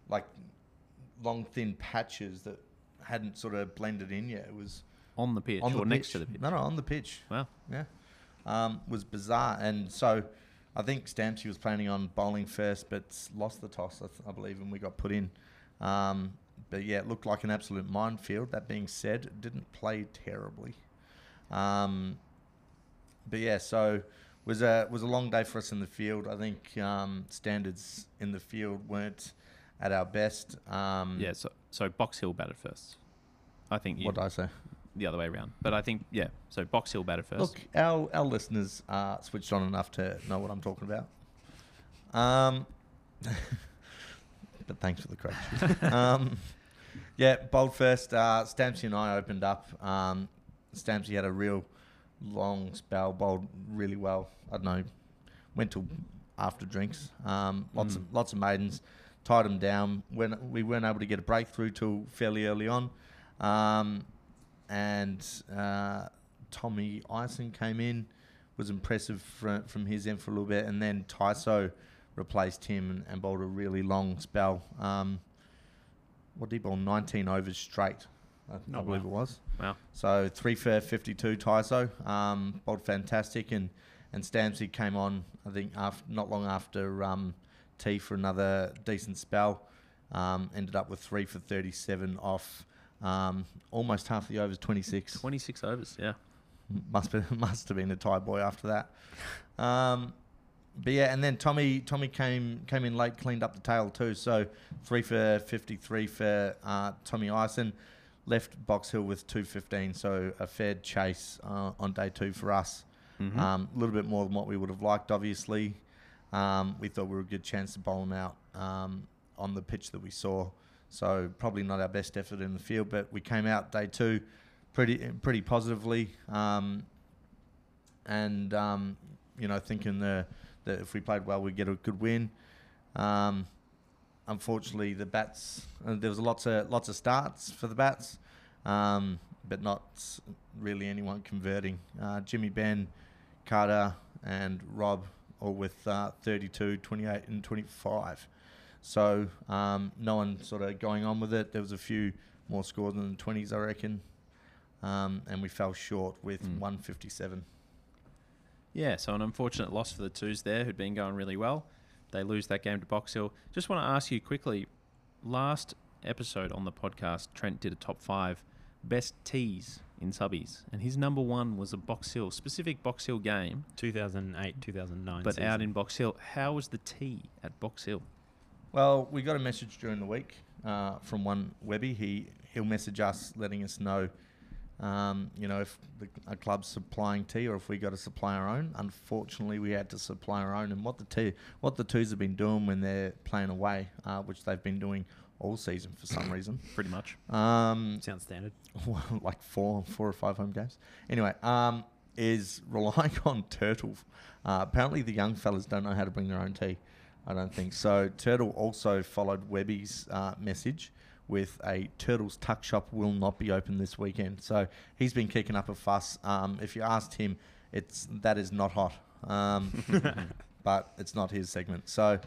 long thin patches that hadn't sort of blended in yet. It was On the pitch on the or pitch. next to the pitch? No, on the pitch. Wow. Yeah. Was bizarre. And so I think Stampsy was planning on bowling first, but lost the toss, I believe, and we got put in. But yeah, it looked like an absolute minefield. That being said, it didn't play terribly. But yeah, so was a long day for us in the field. I think standards in the field weren't at our best. Yeah, so Box Hill batted first. I think you... What did I say? the other way around. But I think, yeah, so Box Hill batted first. Look, our listeners are switched on enough to know what I'm talking about. But thanks for the correction. Yeah, bowled first. Stampsy and I opened up. Stampsy had a real long spell, bowled really well. I don't know, went till after drinks. Lots of maidens, tied them down. When we weren't able to get a breakthrough till fairly early on, and Tommy Ison came in, was impressive from his end for a little bit, and then Tyso replaced him and bowled a really long spell. What did he bowl? 19 overs straight, I believe it was. Wow. So 3 for 52 Tyso, bowled fantastic, and Stampsy came on, I think, not long after T for another decent spell. Ended up with 3 for 37 off almost half the overs, 26. 26 overs, yeah. Must have been a tie boy after that. But yeah, and then Tommy came in late, cleaned up the tail too. So 3 for 53 for Tommy Ison, left Box Hill with 215. So a fair chase on day 2 for us. A little bit more than what we would have liked, obviously. We thought we were a good chance to bowl them out on the pitch that we saw. So probably not our best effort in the field, but we came out day 2 pretty positively, thinking that if we played well, we'd get a good win. Unfortunately, the bats, there was lots of starts for the bats, but not really anyone converting. Jimmy, Ben, Carter, and Rob all with 32, 28, and 25. So no one sort of going on with it. There was a few more scores than the 20s, I reckon. And we fell short with 157. Yeah, so an unfortunate loss for the twos there, who'd been going really well. They lose that game to Box Hill. Just want to ask you quickly, last episode on the podcast, Trent did a top 5 best tees in subbies, and his number 1 was a specific Box Hill game. 2008, 2009 But season. out in Box Hill. How was the tee at Box Hill? Well, we got a message during the week from one Webby. He'll message us letting us know, if a club's supplying tea or if we got to supply our own. Unfortunately, we had to supply our own. And what the twos have been doing when they're playing away, which they've been doing all season for some reason. Pretty much. Sounds standard. Like four or 5 home games. Anyway, is relying on Turtle. Apparently, the young fellas don't know how to bring their own tea. I don't think so. Turtle also followed Webby's message with a Turtle's Tuck Shop will not be open this weekend. So he's been kicking up a fuss. If you asked him, that is not hot. But it's not his segment. So,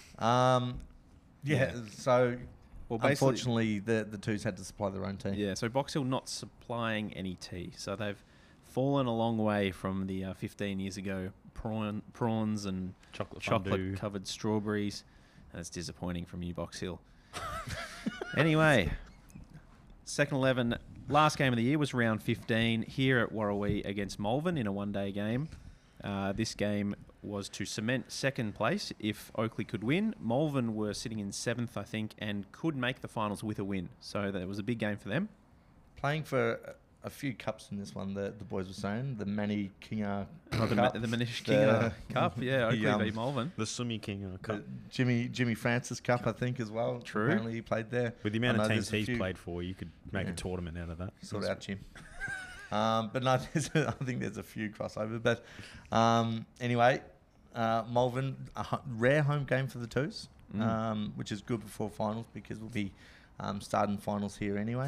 So, Well, unfortunately, the twos had to supply their own tea. Yeah, so Box Hill not supplying any tea. So they've fallen a long way from the 15 years ago prawns and Chocolate covered strawberries. That's disappointing from you, Box Hill. Anyway, second 11, last game of the year was round 15 here at Warrawee against Malvern in a one-day game. This game was to cement second place if Oakley could win. Malvern were sitting in 7th, I think, and could make the finals with a win. So that was a big game for them. Playing for a few cups in this one, the boys were saying. The Manny Kinga The Cup. Manish King Cup, yeah, Oakley beat Malvern. The Sumi King Cup. Jimmy Francis Cup, I think, as well. True. Apparently he played there. With the amount I of know teams there's a he's few- played for, you could make a tournament out of that. Sort out, Jim. But no, I think there's a few crossover. But anyway, Malvern, rare home game for the twos, which is good before finals because we'll be starting finals here anyway.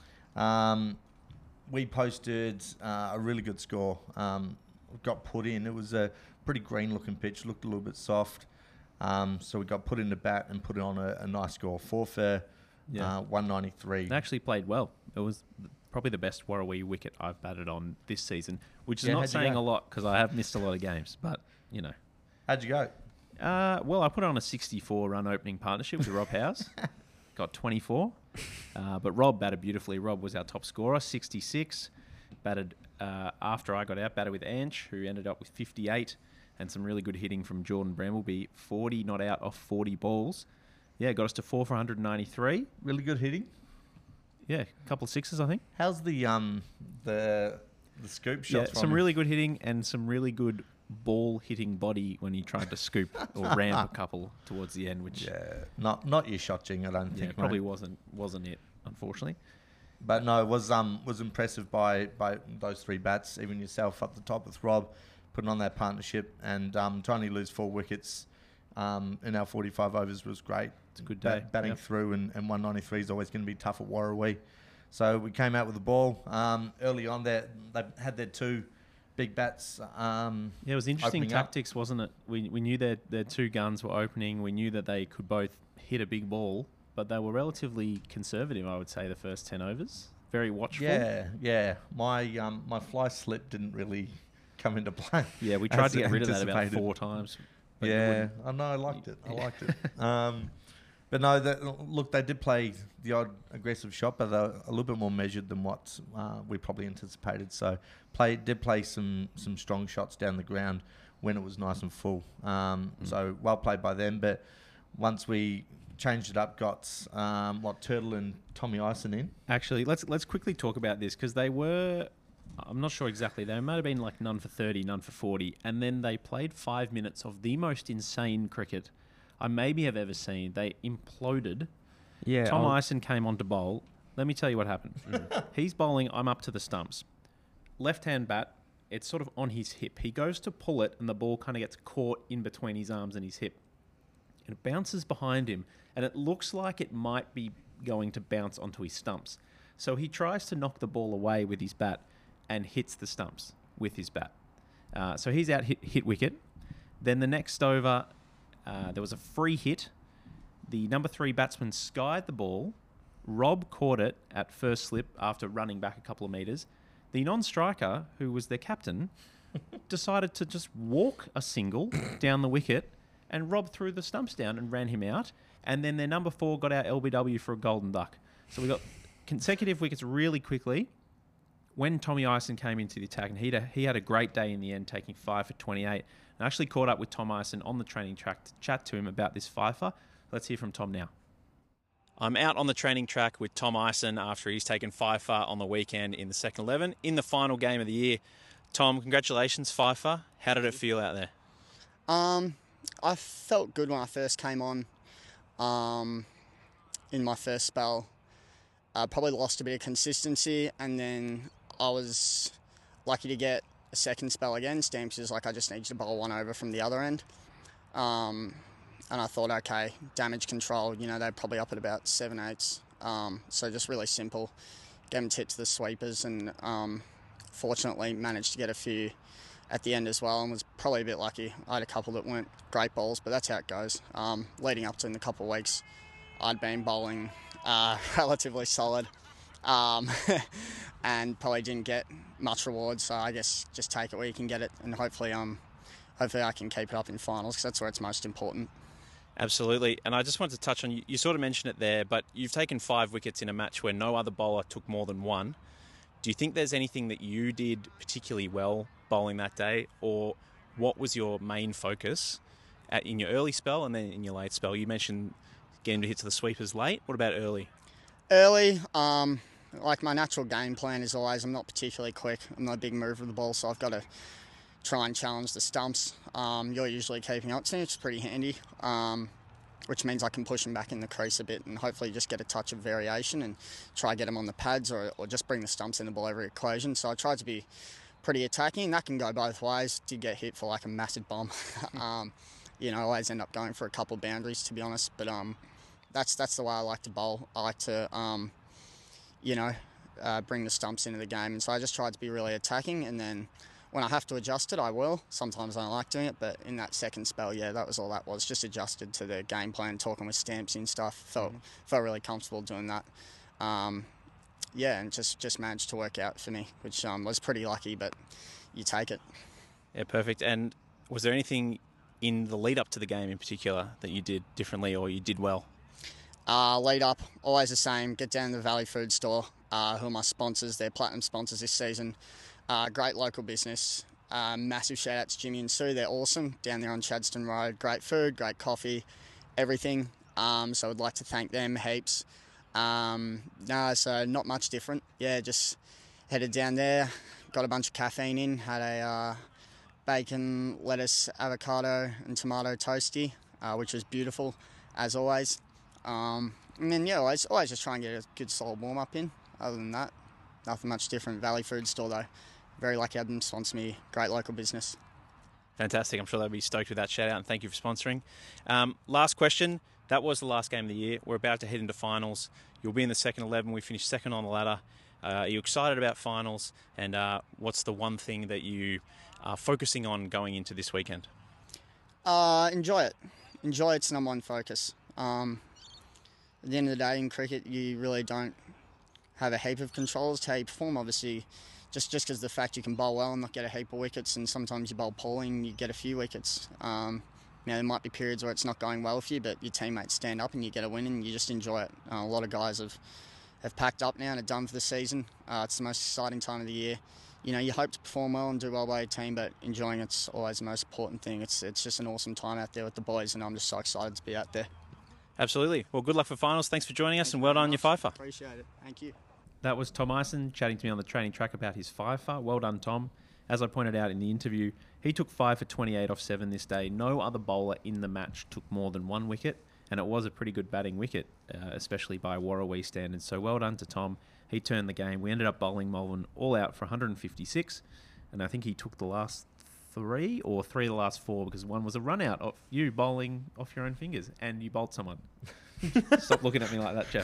We posted a really good score. Got put in. It was a pretty green-looking pitch, looked a little bit soft. So we got put in the bat and put it on a nice score. 4 for 193. They actually played well. It was probably the best Warrawee wicket I've batted on this season, which is Yeah, not how'd you saying go? a lot because I have missed a lot of games, but, you know. How'd you go? Well, I put on a 64-run opening partnership with Rob Howes. Got 24. But Rob batted beautifully. Rob was our top scorer, 66. Batted after I got out, batted with Anch, who ended up with 58, and some really good hitting from Jordan Brambleby, 40 not out off 40 balls. Yeah, got us to 4 for 193. Really good hitting. Yeah, a couple of sixes, I think. How's the scoop Yeah, shots? some really good hitting and some really good ball hitting body when he tried to scoop or ramp a couple towards the end, which not your shot, Jing. I don't think probably mate. wasn't it, unfortunately. But no, it was impressive by those three bats. Even yourself up the top with Rob, putting on that partnership and trying to lose 4 wickets in our 45 overs was great. It's a good day. Batting through and 193 is always going to be tough at Warrawee. So we came out with the ball early on. They had their 2 big bats. It was interesting opening up. tactics, wasn't it? We knew their 2 guns were opening. We knew that they could both hit a big ball, but they were relatively conservative, I would say, the first 10 overs. Very watchful. Yeah. My fly slip didn't really come into play. Yeah, we tried as to get rid of that about anticipated. 4 times. but Yeah, I know. I liked it. But no, look, they did play the odd aggressive shot, but they're a little bit more measured than what we probably anticipated. So did play some strong shots down the ground when it was nice and full. So well played by them. But once we changed it up, got Turtle and Tommy Ison in. Actually, let's quickly talk about this because they were, I'm not sure exactly, they might have been like none for 30, none for 40, and then they played 5 minutes of the most insane cricket I maybe have ever seen. They imploded. Yeah. Tom Ison came on to bowl. Let me tell you what happened. He's bowling, I'm up to the stumps. Left-hand bat, it's sort of on his hip. He goes to pull it, and the ball kind of gets caught in between his arms and his hip. And it bounces behind him, and it looks like it might be going to bounce onto his stumps. So he tries to knock the ball away with his bat and hits the stumps with his bat. So he's out hit wicket. Then the next over, there was a free hit. The number 3 batsman skied the ball. Rob caught it at first slip after running back a couple of metres. The non-striker, who was their captain, decided to just walk a single down the wicket, and Rob threw the stumps down and ran him out. And then their number 4 got out LBW for a golden duck. So we got consecutive wickets really quickly. When Tommy Ison came into the attack, and he had a great day in the end, taking 5 for 28. I actually caught up with Tom Ison on the training track to chat to him about this fifer. Let's hear from Tom now. I'm out on the training track with Tom Ison after he's taken 5 for on the weekend in the second 11 in the final game of the year. Tom, congratulations, 5 for. How did it feel out there? I felt good when I first came on in my first spell. I probably lost a bit of consistency, and then I was lucky to get a second spell again. Stamps is like, I just need to bowl one over from the other end. And I thought, okay, damage control, they're probably up at about 7/8. So just really simple. Get them to hit to the sweepers, and fortunately managed to get a few at the end as well, and was probably a bit lucky. I had a couple that weren't great bowls, but that's how it goes. Leading up to in a couple of weeks, I'd been bowling relatively solid. And probably didn't get much reward, so I guess just take it where you can get it, and hopefully I can keep it up in finals, because that's where it's most important. Absolutely, and I just wanted to touch on, you sort of mentioned it there, but you've taken 5 wickets in a match where no other bowler took more than 1. Do you think there's anything that you did particularly well bowling that day, or what was your main focus in your early spell and then in your late spell? You mentioned getting to hit to the sweepers late. What about early? Early, like my natural game plan is always, I'm not particularly quick. I'm not a big mover of the ball, so I've got to try and challenge the stumps. You're usually keeping up to me, which is pretty handy, which means I can push them back in the crease a bit and hopefully just get a touch of variation and try get them on the pads, or just bring the stumps in the ball every equation. So I tried to be pretty attacking. That can go both ways. Did get hit for like a massive bomb. I always end up going for a couple of boundaries, to be honest. But that's the way I like to bowl. I like to bring the stumps into the game, and so I just tried to be really attacking, and then when I have to adjust it, I will. Sometimes I don't like doing it, but in that second spell, that was all that was. Just adjusted to the game plan, talking with Stamps and stuff. Felt really comfortable doing that. And just managed to work out for me, which was pretty lucky, but you take it. Yeah, perfect. And was there anything in the lead up to the game in particular that you did differently or you did well? Lead up, always the same. Get down to the Valley Food Store, who are my sponsors. They're platinum sponsors this season. Great local business. Massive shout out to Jimmy and Sue. They're awesome down there on Chadstone Road. Great food, great coffee, everything. So I'd like to thank them heaps. No, so not much different. Yeah, just headed down there, got a bunch of caffeine in, had a bacon, lettuce, avocado and tomato toasty, which was beautiful, as always. And then, yeah, always just try and get a good solid warm-up in. Other than that, nothing much different. Valley Food Store, though. Very lucky to have them sponsor me. Great local business. Fantastic. I'm sure they'll be stoked with that shout out, and thank you for sponsoring. Last question. That was the last game of the year. We're about to head into finals. You'll be in the second 11. We finished second on the ladder. Are you excited about finals? And what's the one thing that you are focusing on going into this weekend? Enjoy it. Enjoy it's number one focus. At the end of the day in cricket, you really don't have a heap of controls to how you perform. Obviously, just because the fact you can bowl well and not get a heap of wickets, and sometimes you bowl poorly and you get a few wickets. There might be periods where it's not going well for you, but your teammates stand up and you get a win and you just enjoy it. A lot of guys have packed up now and are done for the season. It's the most exciting time of the year. You hope to perform well and do well by your team, but enjoying it's always the most important thing. It's just an awesome time out there with the boys, and I'm just so excited to be out there. Absolutely. Well, good luck for finals. Thanks for joining us, and well done on your FIFA. Appreciate it. Thank you. That was Tom Ison chatting to me on the training track about his FIFA. Well done, Tom. As I pointed out in the interview, he took 5 for 28 off 7 this day. No other bowler in the match took more than 1 wicket, and it was a pretty good batting wicket, especially by Warrawee standards. So well done to Tom. He turned the game. We ended up bowling Melbourne all out for 156, and I think he took the last 3 or 3 of the last 4, because one was a run out of you bowling off your own fingers, and you bowled someone. Stop looking at me like that, Jeff.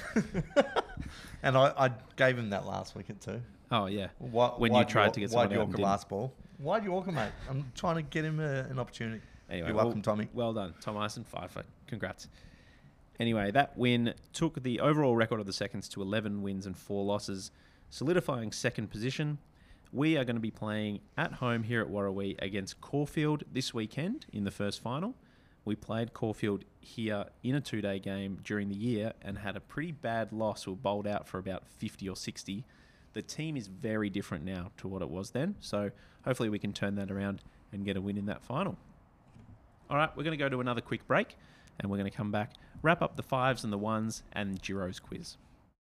And I gave him that last wicket too. Oh, yeah. When you tried to get someone out and Yorker didn't. last ball. Wide Yorker, mate. I'm trying to get him an opportunity. Anyway, You're welcome, Tommy. Well done. Tom Ison, 5 for. Congrats. Anyway, that win took the overall record of the seconds to 11 wins and 4 losses, solidifying second position. We are going to be playing at home here at Warrawee against Caulfield this weekend in the first final. We played Caulfield here in a 2-day game during the year and had a pretty bad loss. We were bowled out for about 50 or 60. The team is very different now to what it was then, so hopefully we can turn that around and get a win in that final. All right, we're going to go to another quick break, and we're going to come back, wrap up the 5s and the 1s, and Giro's quiz.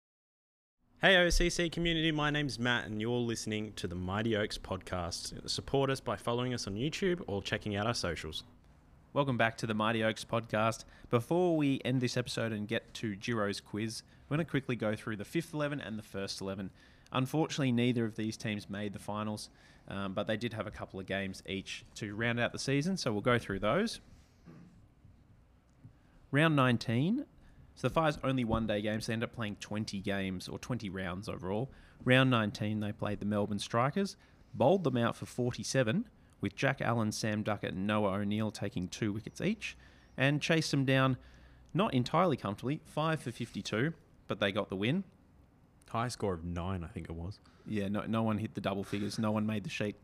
Hey OCC community, my name's Matt and you're listening to the Mighty Oaks podcast. Support us by following us on YouTube or checking out our socials. Welcome back to the Mighty Oaks podcast. Before we end this episode and get to Giro's quiz, we're going to quickly go through the 5th 11 and the first 11. Unfortunately, neither of these teams made the finals, but they did have a couple of games each to round out the season, so we'll go through those. Round 19. So the Fire's only 1-day games. They end up playing 20 games, or 20 rounds overall. Round 19, they played the Melbourne Strikers, bowled them out for 47, with Jack Allen, Sam Duckett and Noah O'Neill taking 2 wickets each, and chased them down, not entirely comfortably, 5 for 52, but they got the win. High score of 9, I think it was. Yeah, no one hit the double figures. No one made the sheet.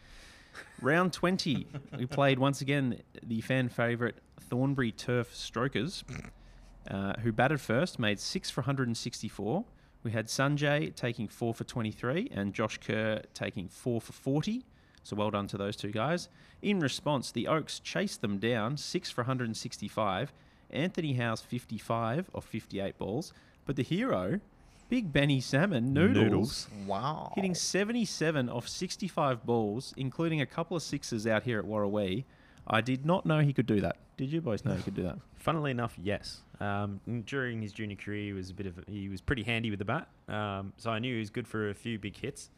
Round 20, we played once again the fan favourite Thornbury Turf Strokers, who batted first, made 6 for 164. We had Sanjay taking 4 for 23 and Josh Kerr taking 4 for 40. So well done to those two guys. In response, the Oaks chased them down 6 for 165. Anthony Howe's 55 of 58 balls. But the hero, Big Benny Salmon, Noodles. Wow. Hitting 77 off 65 balls, including a couple of sixes out here at Warrawee. I did not know he could do that. Did you boys know he could do that? Funnily enough, yes. During his junior career, he was pretty handy with the bat. So I knew he was good for a few big hits.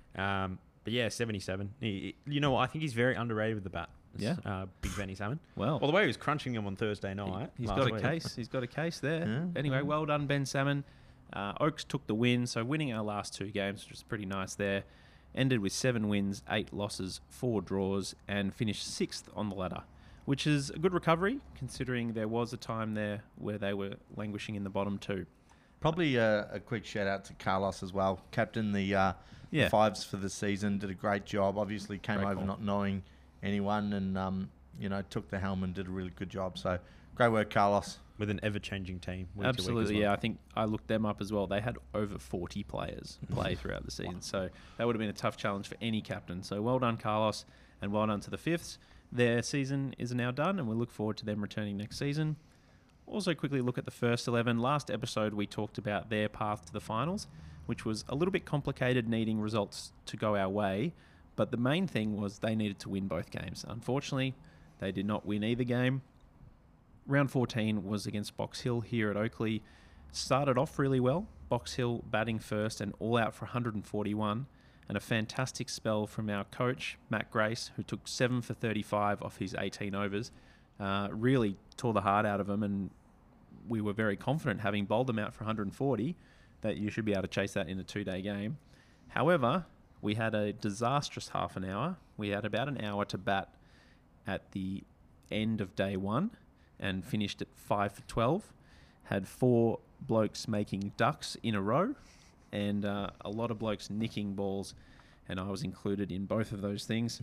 But yeah, 77. You know what? I think he's very underrated with the bat. Yeah. Big Benny Salmon. Well, the way he was crunching him on Thursday night. He's got a case. He's got a case there. Yeah. Anyway, well done, Ben Salmon. Oaks took the win, so winning our last 2 games, which was pretty nice there. Ended with 7 wins, 8 losses, 4 draws, and finished 6th on the ladder, which is a good recovery, considering there was a time there where they were languishing in the bottom 2. Probably a quick shout out to Carlos as well. Captain the Fives for the season, did a great job. Obviously came Great over call. not knowing anyone and, took the helm and did a really good job. So great work, Carlos. With an ever-changing team. Week to week as Absolutely, well. yeah. I think I looked them up as well. They had over 40 players play throughout the season, so that would have been a tough challenge for any captain. So well done, Carlos, and well done to the Fifths. Their season is now done, and we look forward to them returning next season. also quickly look at the first 11. Last episode, we talked about their path to the finals, which was a little bit complicated, needing results to go our way. But the main thing was they needed to win both games. Unfortunately, they did not win either game. Round 14 was against Box Hill here at Oakley. Started off really well. Box Hill batting first and all out for 141. And a fantastic spell from our coach, Matt Grace, who took 7 for 35 off his 18 overs. Really tore the heart out of them, and we were very confident, having bowled them out for 140, that you should be able to chase that in a 2-day game. However, we had a disastrous half an hour. We had about an hour to bat at the end of day 1 and finished at 5 for 12. Had 4 blokes making ducks in a row and a lot of blokes nicking balls, and I was included in both of those things.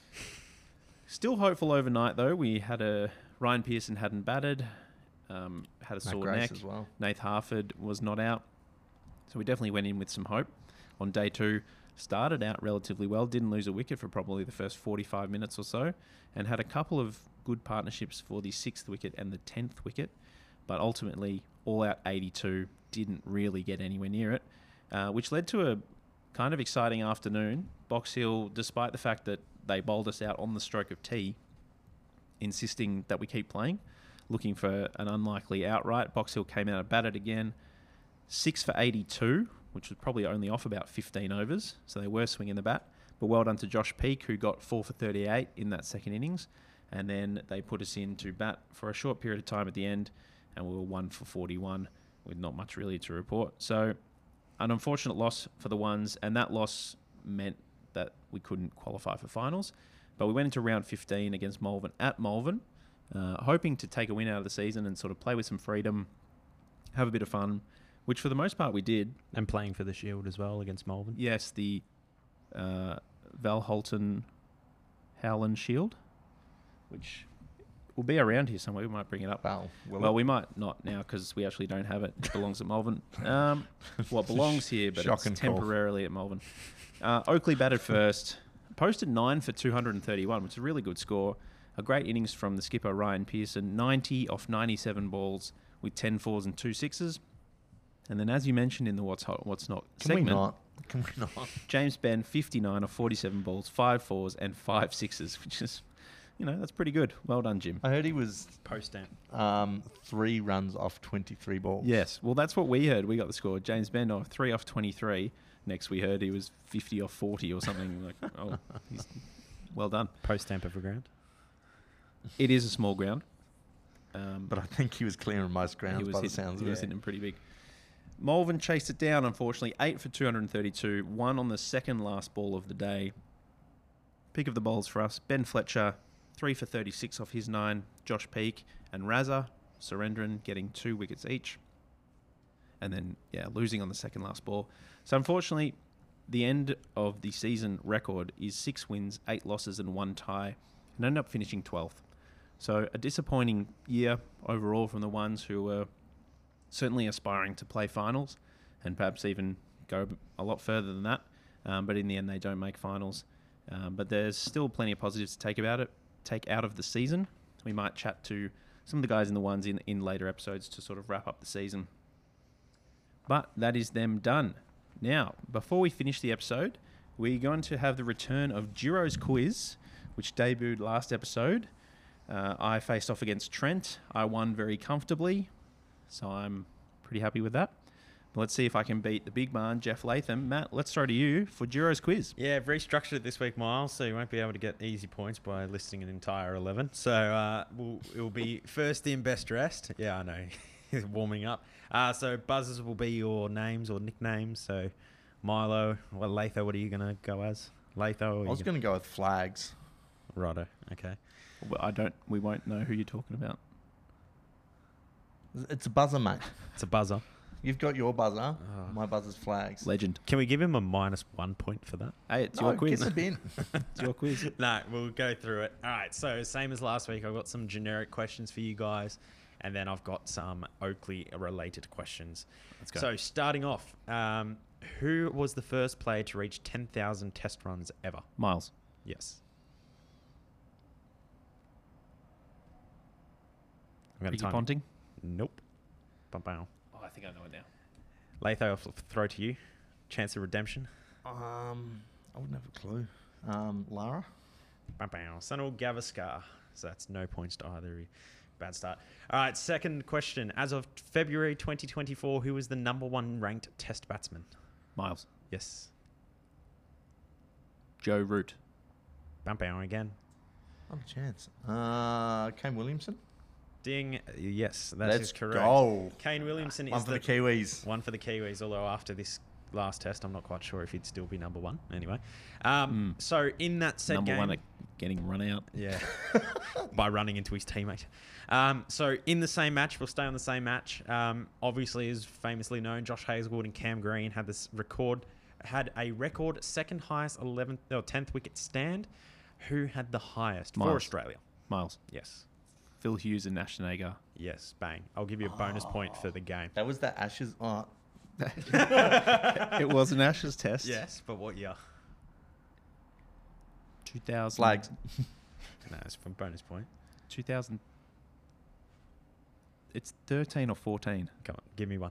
Still hopeful overnight, though. We had Ryan Pearson hadn't batted, had a sore neck. As well. Nath Harford was not out. So we definitely went in with some hope. On day 2, started out relatively well, didn't lose a wicket for probably the first 45 minutes or so, and had a couple of good partnerships for the 6th wicket and the 10th wicket, but ultimately all out 82, didn't really get anywhere near it, which led to a kind of exciting afternoon. Box Hill, despite the fact that they bowled us out on the stroke of tea, insisting that we keep playing, looking for an unlikely outright. Box Hill came out and batted again, 6 for 82, which was probably only off about 15 overs, so they were swinging the bat. But well done to Josh Peake, who got 4 for 38 in that second innings, and then they put us in to bat for a short period of time at the end, and we were 1 for 41 with not much really to report. So an unfortunate loss for the ones, and that loss meant that we couldn't qualify for finals. But we went into round 15 against Malvern at Malvern, hoping to take a win out of the season and sort of play with some freedom, have a bit of fun, which for the most part we did. And playing for the Shield as well against Malvern. Yes, the Val Holton Howland Shield, which will be around here somewhere. We might bring it up. Well, we might not now because we actually don't have it. It belongs at Malvern. Well, it belongs here, but it's temporarily at Malvern. Oakley batted first, posted 9 for 231, which is a really good score. A great innings from the skipper, Ryan Pearson, 90 off 97 balls with 10 fours and 2 sixes. And then, as you mentioned in the What's Not segment, Can we not? James Benn, 59 off 47 balls, 5 fours and 5 sixes, which is, that's pretty good. Well done, Jim. I heard he was Post-stamp. 3 runs off 23 balls. Yes, well, that's what we heard. We got the score. James Benn, 3 off 23. Next, we heard he was 50 off 40 or something. Like, oh, he's well done. Post-stamp of a ground. It is a small ground. But I think he was clearing most grounds by the sounds of it. He was hitting them pretty big. Malvern chased it down, unfortunately. 8 for 232. 1 on the second last ball of the day. Pick of the bowls for us. Ben Fletcher, 3 for 36 off his 9. Josh Peake and Raza Surendran getting 2 wickets each. And then, losing on the second last ball. So, unfortunately, the end of the season record is 6 wins, 8 losses and 1 tie, and ended up finishing 12th. So, a disappointing year overall from the ones who were certainly aspiring to play finals and perhaps even go a lot further than that. But in the end, they don't make finals. But there's still plenty of positives to take out of the season. We might chat to some of the guys in the ones in later episodes to sort of wrap up the season. But that is them done. Now, before we finish the episode, we're going to have the return of Giro's quiz, which debuted last episode. I faced off against Trent. I won very comfortably, so I'm pretty happy with that. But let's see if I can beat the big man, Jeff Latham. Matt, let's throw to you for Giro's quiz. Yeah, I've restructured it this week, Miles, so you won't be able to get easy points by listing an entire 11. So it'll be first in, best dressed. Yeah, I know. He's warming up. So buzzers will be your names or nicknames. So Milo, Latho, what are you going to go as? Latho? I was going to go with flags. Righto, okay. Well, we won't know who you're talking about. It's a buzzer, mate. It's a buzzer. You've got your buzzer. My buzzer's flags. Legend. Can we give him a -1 point for that? Hey, it's your quiz. Get the bin. It's your quiz. No, we'll go through it. All right, so same as last week, I've got some generic questions for you guys, and then I've got some Oakley-related questions. Let's go. So starting off, who was the first player to reach 10,000 test runs ever? Miles. Yes. Ricky Ponting? Nope. Bum-bow. Oh, I think I know it now. Latho, I'll throw to you. Chance of redemption. I wouldn't have a clue. Lara? Bum-bow. Sunil Gavaskar. So that's no points to either of you. Bad start. All right, second question. As of February 2024, who was the number 1 ranked test batsman? Miles. Yes. Joe Root. Bum-bow again. Not a chance. Kane Williamson? Ding. Yes, that Let's is correct. go. Kane Williamson One is for the Kiwis. one for the Kiwis, although after this last test, I'm not quite sure if he'd still be number 1. Anyway. So in that said Number game... 1 at getting run out. Yeah, by running into his teammate. So in the same match, we'll stay on the same match. Obviously, as famously known, Josh Hazlewood and Cam Green had a record second highest 11th or 10th wicket stand. Who had the highest for Miles. Australia? Miles. Yes, Phil Hughes and Nash Nagar. yes, bang. I'll give you a bonus point for the game. That was the Ashes. Oh, It was an Ashes test. Yes, but what year? 2000. flags. No, it's from bonus point. 2000. It's 13 or 14. Come on, give me one.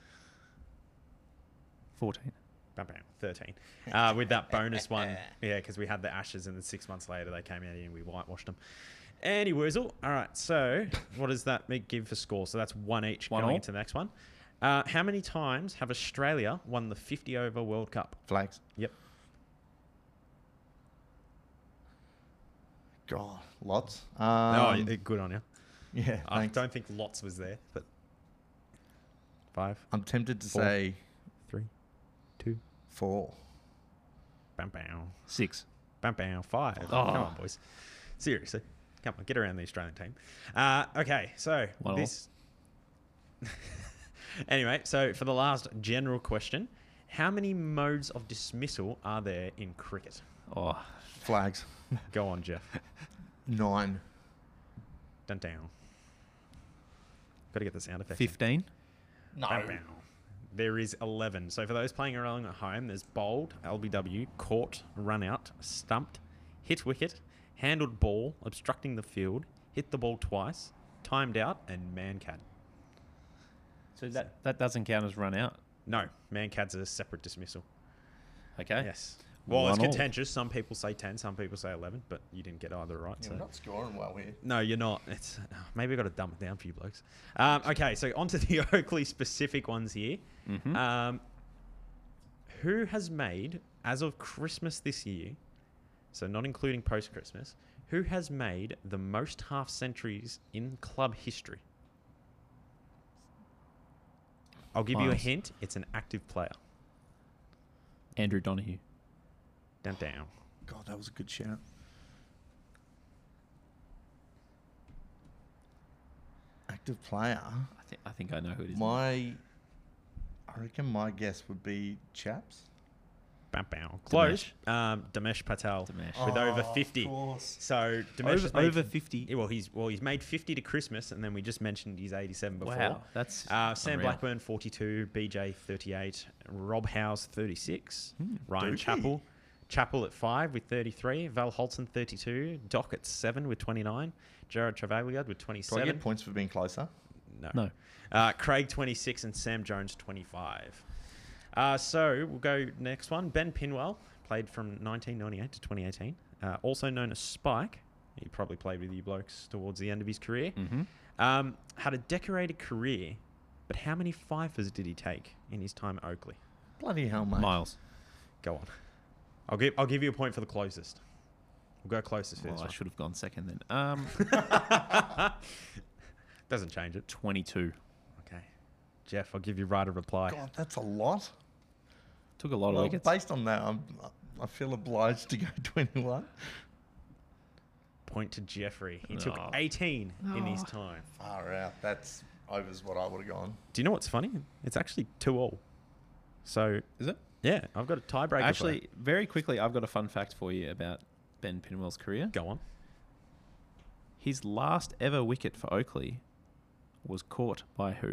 14. Bam, bam, 13. With that bonus one, yeah, because we had the Ashes and then 6 months later they came out and we whitewashed them. Any Wurzel. All right, so what does that give for score? So that's 1 each One going all. into the next one. How many times have Australia won the 50-over World Cup? Flags. Yep. God, lots. Good on you. Yeah, I thanks. don't think lots was there, but 5, I'm tempted to 4. say 3, 2, 4. bam, bam. 6. Bam, bam, 5. Oh. Come on, boys. Seriously. Come on, get around the Australian team. Okay, so One all. this... Anyway, so for the last general question, how many modes of dismissal are there in cricket? Oh, Flags. Go on, Jeff. 9. Dun down. Got to get the sound effect. 15. No. Bam, bam. There is 11. So for those playing along at home, there's bowled, LBW, caught, run out, stumped, hit wicket, handled ball, obstructing the field, hit the ball twice, timed out, and man-cad. So that doesn't count as run out. No, man-cad's a separate dismissal. Okay. Yes. Well, it's 1 all. contentious. Some people say 10, some people say 11, but you didn't get either right. Yeah, So. we're not scoring well here. No, you're not. It's maybe I've got to dumb it down for you blokes. Okay, so onto the Oakley specific ones here. Mm-hmm. Who has made, as of Christmas this year, so not including post-Christmas, who has made the most half-centuries in club history? I'll give you a Miles. hint. It's an active player. Andrew Donahue. Down. God, that was a good shout. Active player. I think I know who it is. I reckon my guess would be Chaps. Bam, bam. Close. Damesh Patel Damesh. with over Oh, 50. Of course. So Damesh has made Over 50. Yeah, well, he's made 50 to Christmas, and then we just mentioned he's 87 before. Wow, that's Sam unreal. Blackburn 42, BJ 38, Rob Howes 36, Ryan Dookie. Chappell at 5 with 33, Val Holton 32, Doc at 7 with 29, Jared Travagliard with Do I 27. get points for being closer? No. No. Craig 26 and Sam Jones 25. So we'll go next one. Ben Pinwell played from 1998 to 2018. Also known as Spike. He probably played with you blokes towards the end of his career. Mm-hmm. Had a decorated career, but how many fifers did he take in his time at Oakley? Bloody hell, mate. Miles. Go on. I'll give you a point for the closest. We'll go closest for Well, this I one. should have gone second then. Doesn't change it. 22. Okay. Jeff, I'll give you right of reply. God, that's a lot. Took a lot of Well, wickets. based on that, I feel obliged to go 21. Point to Jeffrey. He took Oh. 18 in his time. Far out. That's overs what I would have gone. Do you know what's funny? It's actually 2-2. So, Is it? yeah, I've got a tiebreaker. Actually, very quickly, I've got a fun fact for you about Ben Pinwell's career. Go on. His last ever wicket for Oakley was caught by who?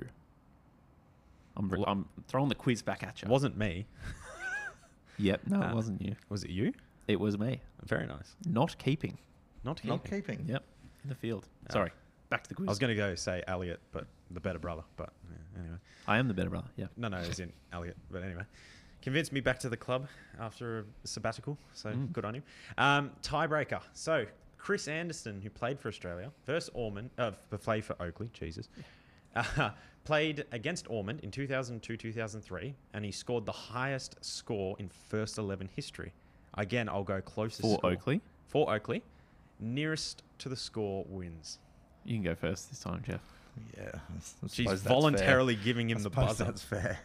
I'm throwing the quiz back at you. It wasn't me. Yep, no, it wasn't you. Was it you? It was me. Very nice. Not keeping. Not Not keeping. keeping. Yep, in the field. Oh. Sorry. back to the quiz. I was going to go say Elliot, but the better brother. But anyway. I am the better brother, yeah. No, as in Elliot. But anyway. Convinced me back to the club after a sabbatical. So good on him. Tiebreaker. So Chris Anderson, who played for Australia, played for Oakley, Jesus. Played against Ormond in 2002-2003, and he scored the highest score in first 11 history. Again, I'll go closest For score. Oakley? For Oakley. Nearest to the score wins. You can go first this time, Jeff. Yeah. She's voluntarily giving him the buzzer. That's fair.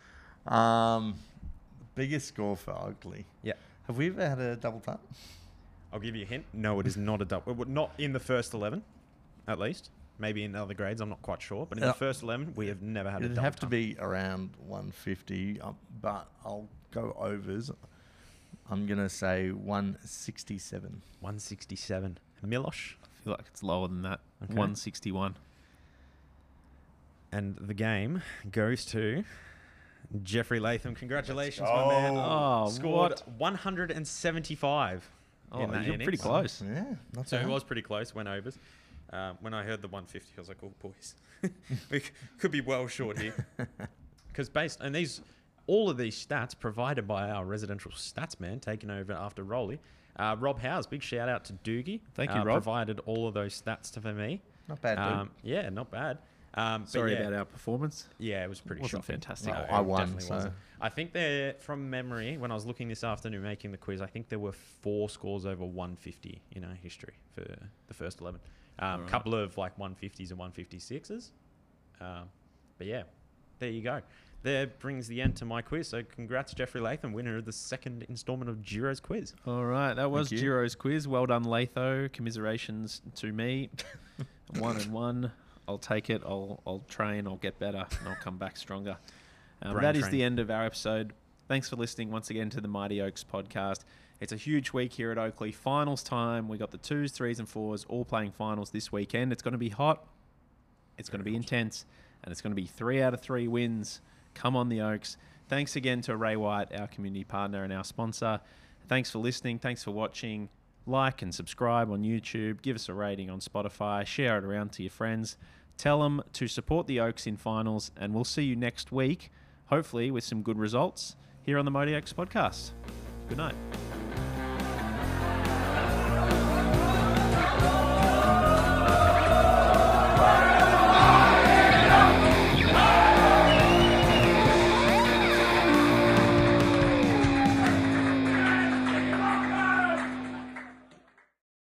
Biggest score for Oakley. Yeah. Have we ever had a double tap? I'll give you a hint. No, it is not a double. Not in the first 11, at least. Maybe in other grades, I'm not quite sure. But in the first 11, we have never had a double It'd have to ton. be around 150, but I'll go overs. I'm going to say 167. 167. Milosh. I feel like it's lower than that. Okay. 161. And the game goes to Jeffrey Latham. Congratulations, Let's my man. go. Oh, Scored what? 175. Oh, in that you're pretty innings. close. Yeah. Not So bad. it was pretty close, went overs. When I heard the 150, I was like, oh, boys. We could be well short here. Because all of these stats provided by our residential stats man taking over after Rolly. Rob Howes, big shout out to Doogie. Thank you, Rob. Provided all of those stats for me. Not bad, dude. Yeah, not bad. Sorry but yeah, about our performance. Yeah, it was pretty Wasn't shocking. fantastic. No, I it won, definitely so- wasn't. I think from memory, when I was looking this afternoon making the quiz, I think there were 4 scores over 150 in our history for the first 11. A couple of like 150s and 156s. But yeah, there you go. There brings the end to my quiz. So congrats, Jeffrey Latham, winner of the second installment of Giro's quiz. All right, that was Thank you. Giro's quiz. Well done, Latho. Commiserations to me. 1-1. I'll take it. I'll train. I'll get better, and I'll come back stronger. Brain That is train. the end of our episode. Thanks for listening once again to the Mighty Oaks podcast. It's a huge week here at Oakley. Finals time. We got the 2s, 3s, and 4s all playing finals this weekend. It's going to be hot. It's going to be intense, and it's going to be 3 out of 3 wins. Come on, the Oaks. Thanks again to Ray White, our community partner and our sponsor. Thanks for listening. Thanks for watching. Like and subscribe on YouTube. Give us a rating on Spotify. Share it around to your friends. Tell them to support the Oaks in finals, and we'll see you next week, hopefully with some good results here on the Mighty Oaks podcast. Good night.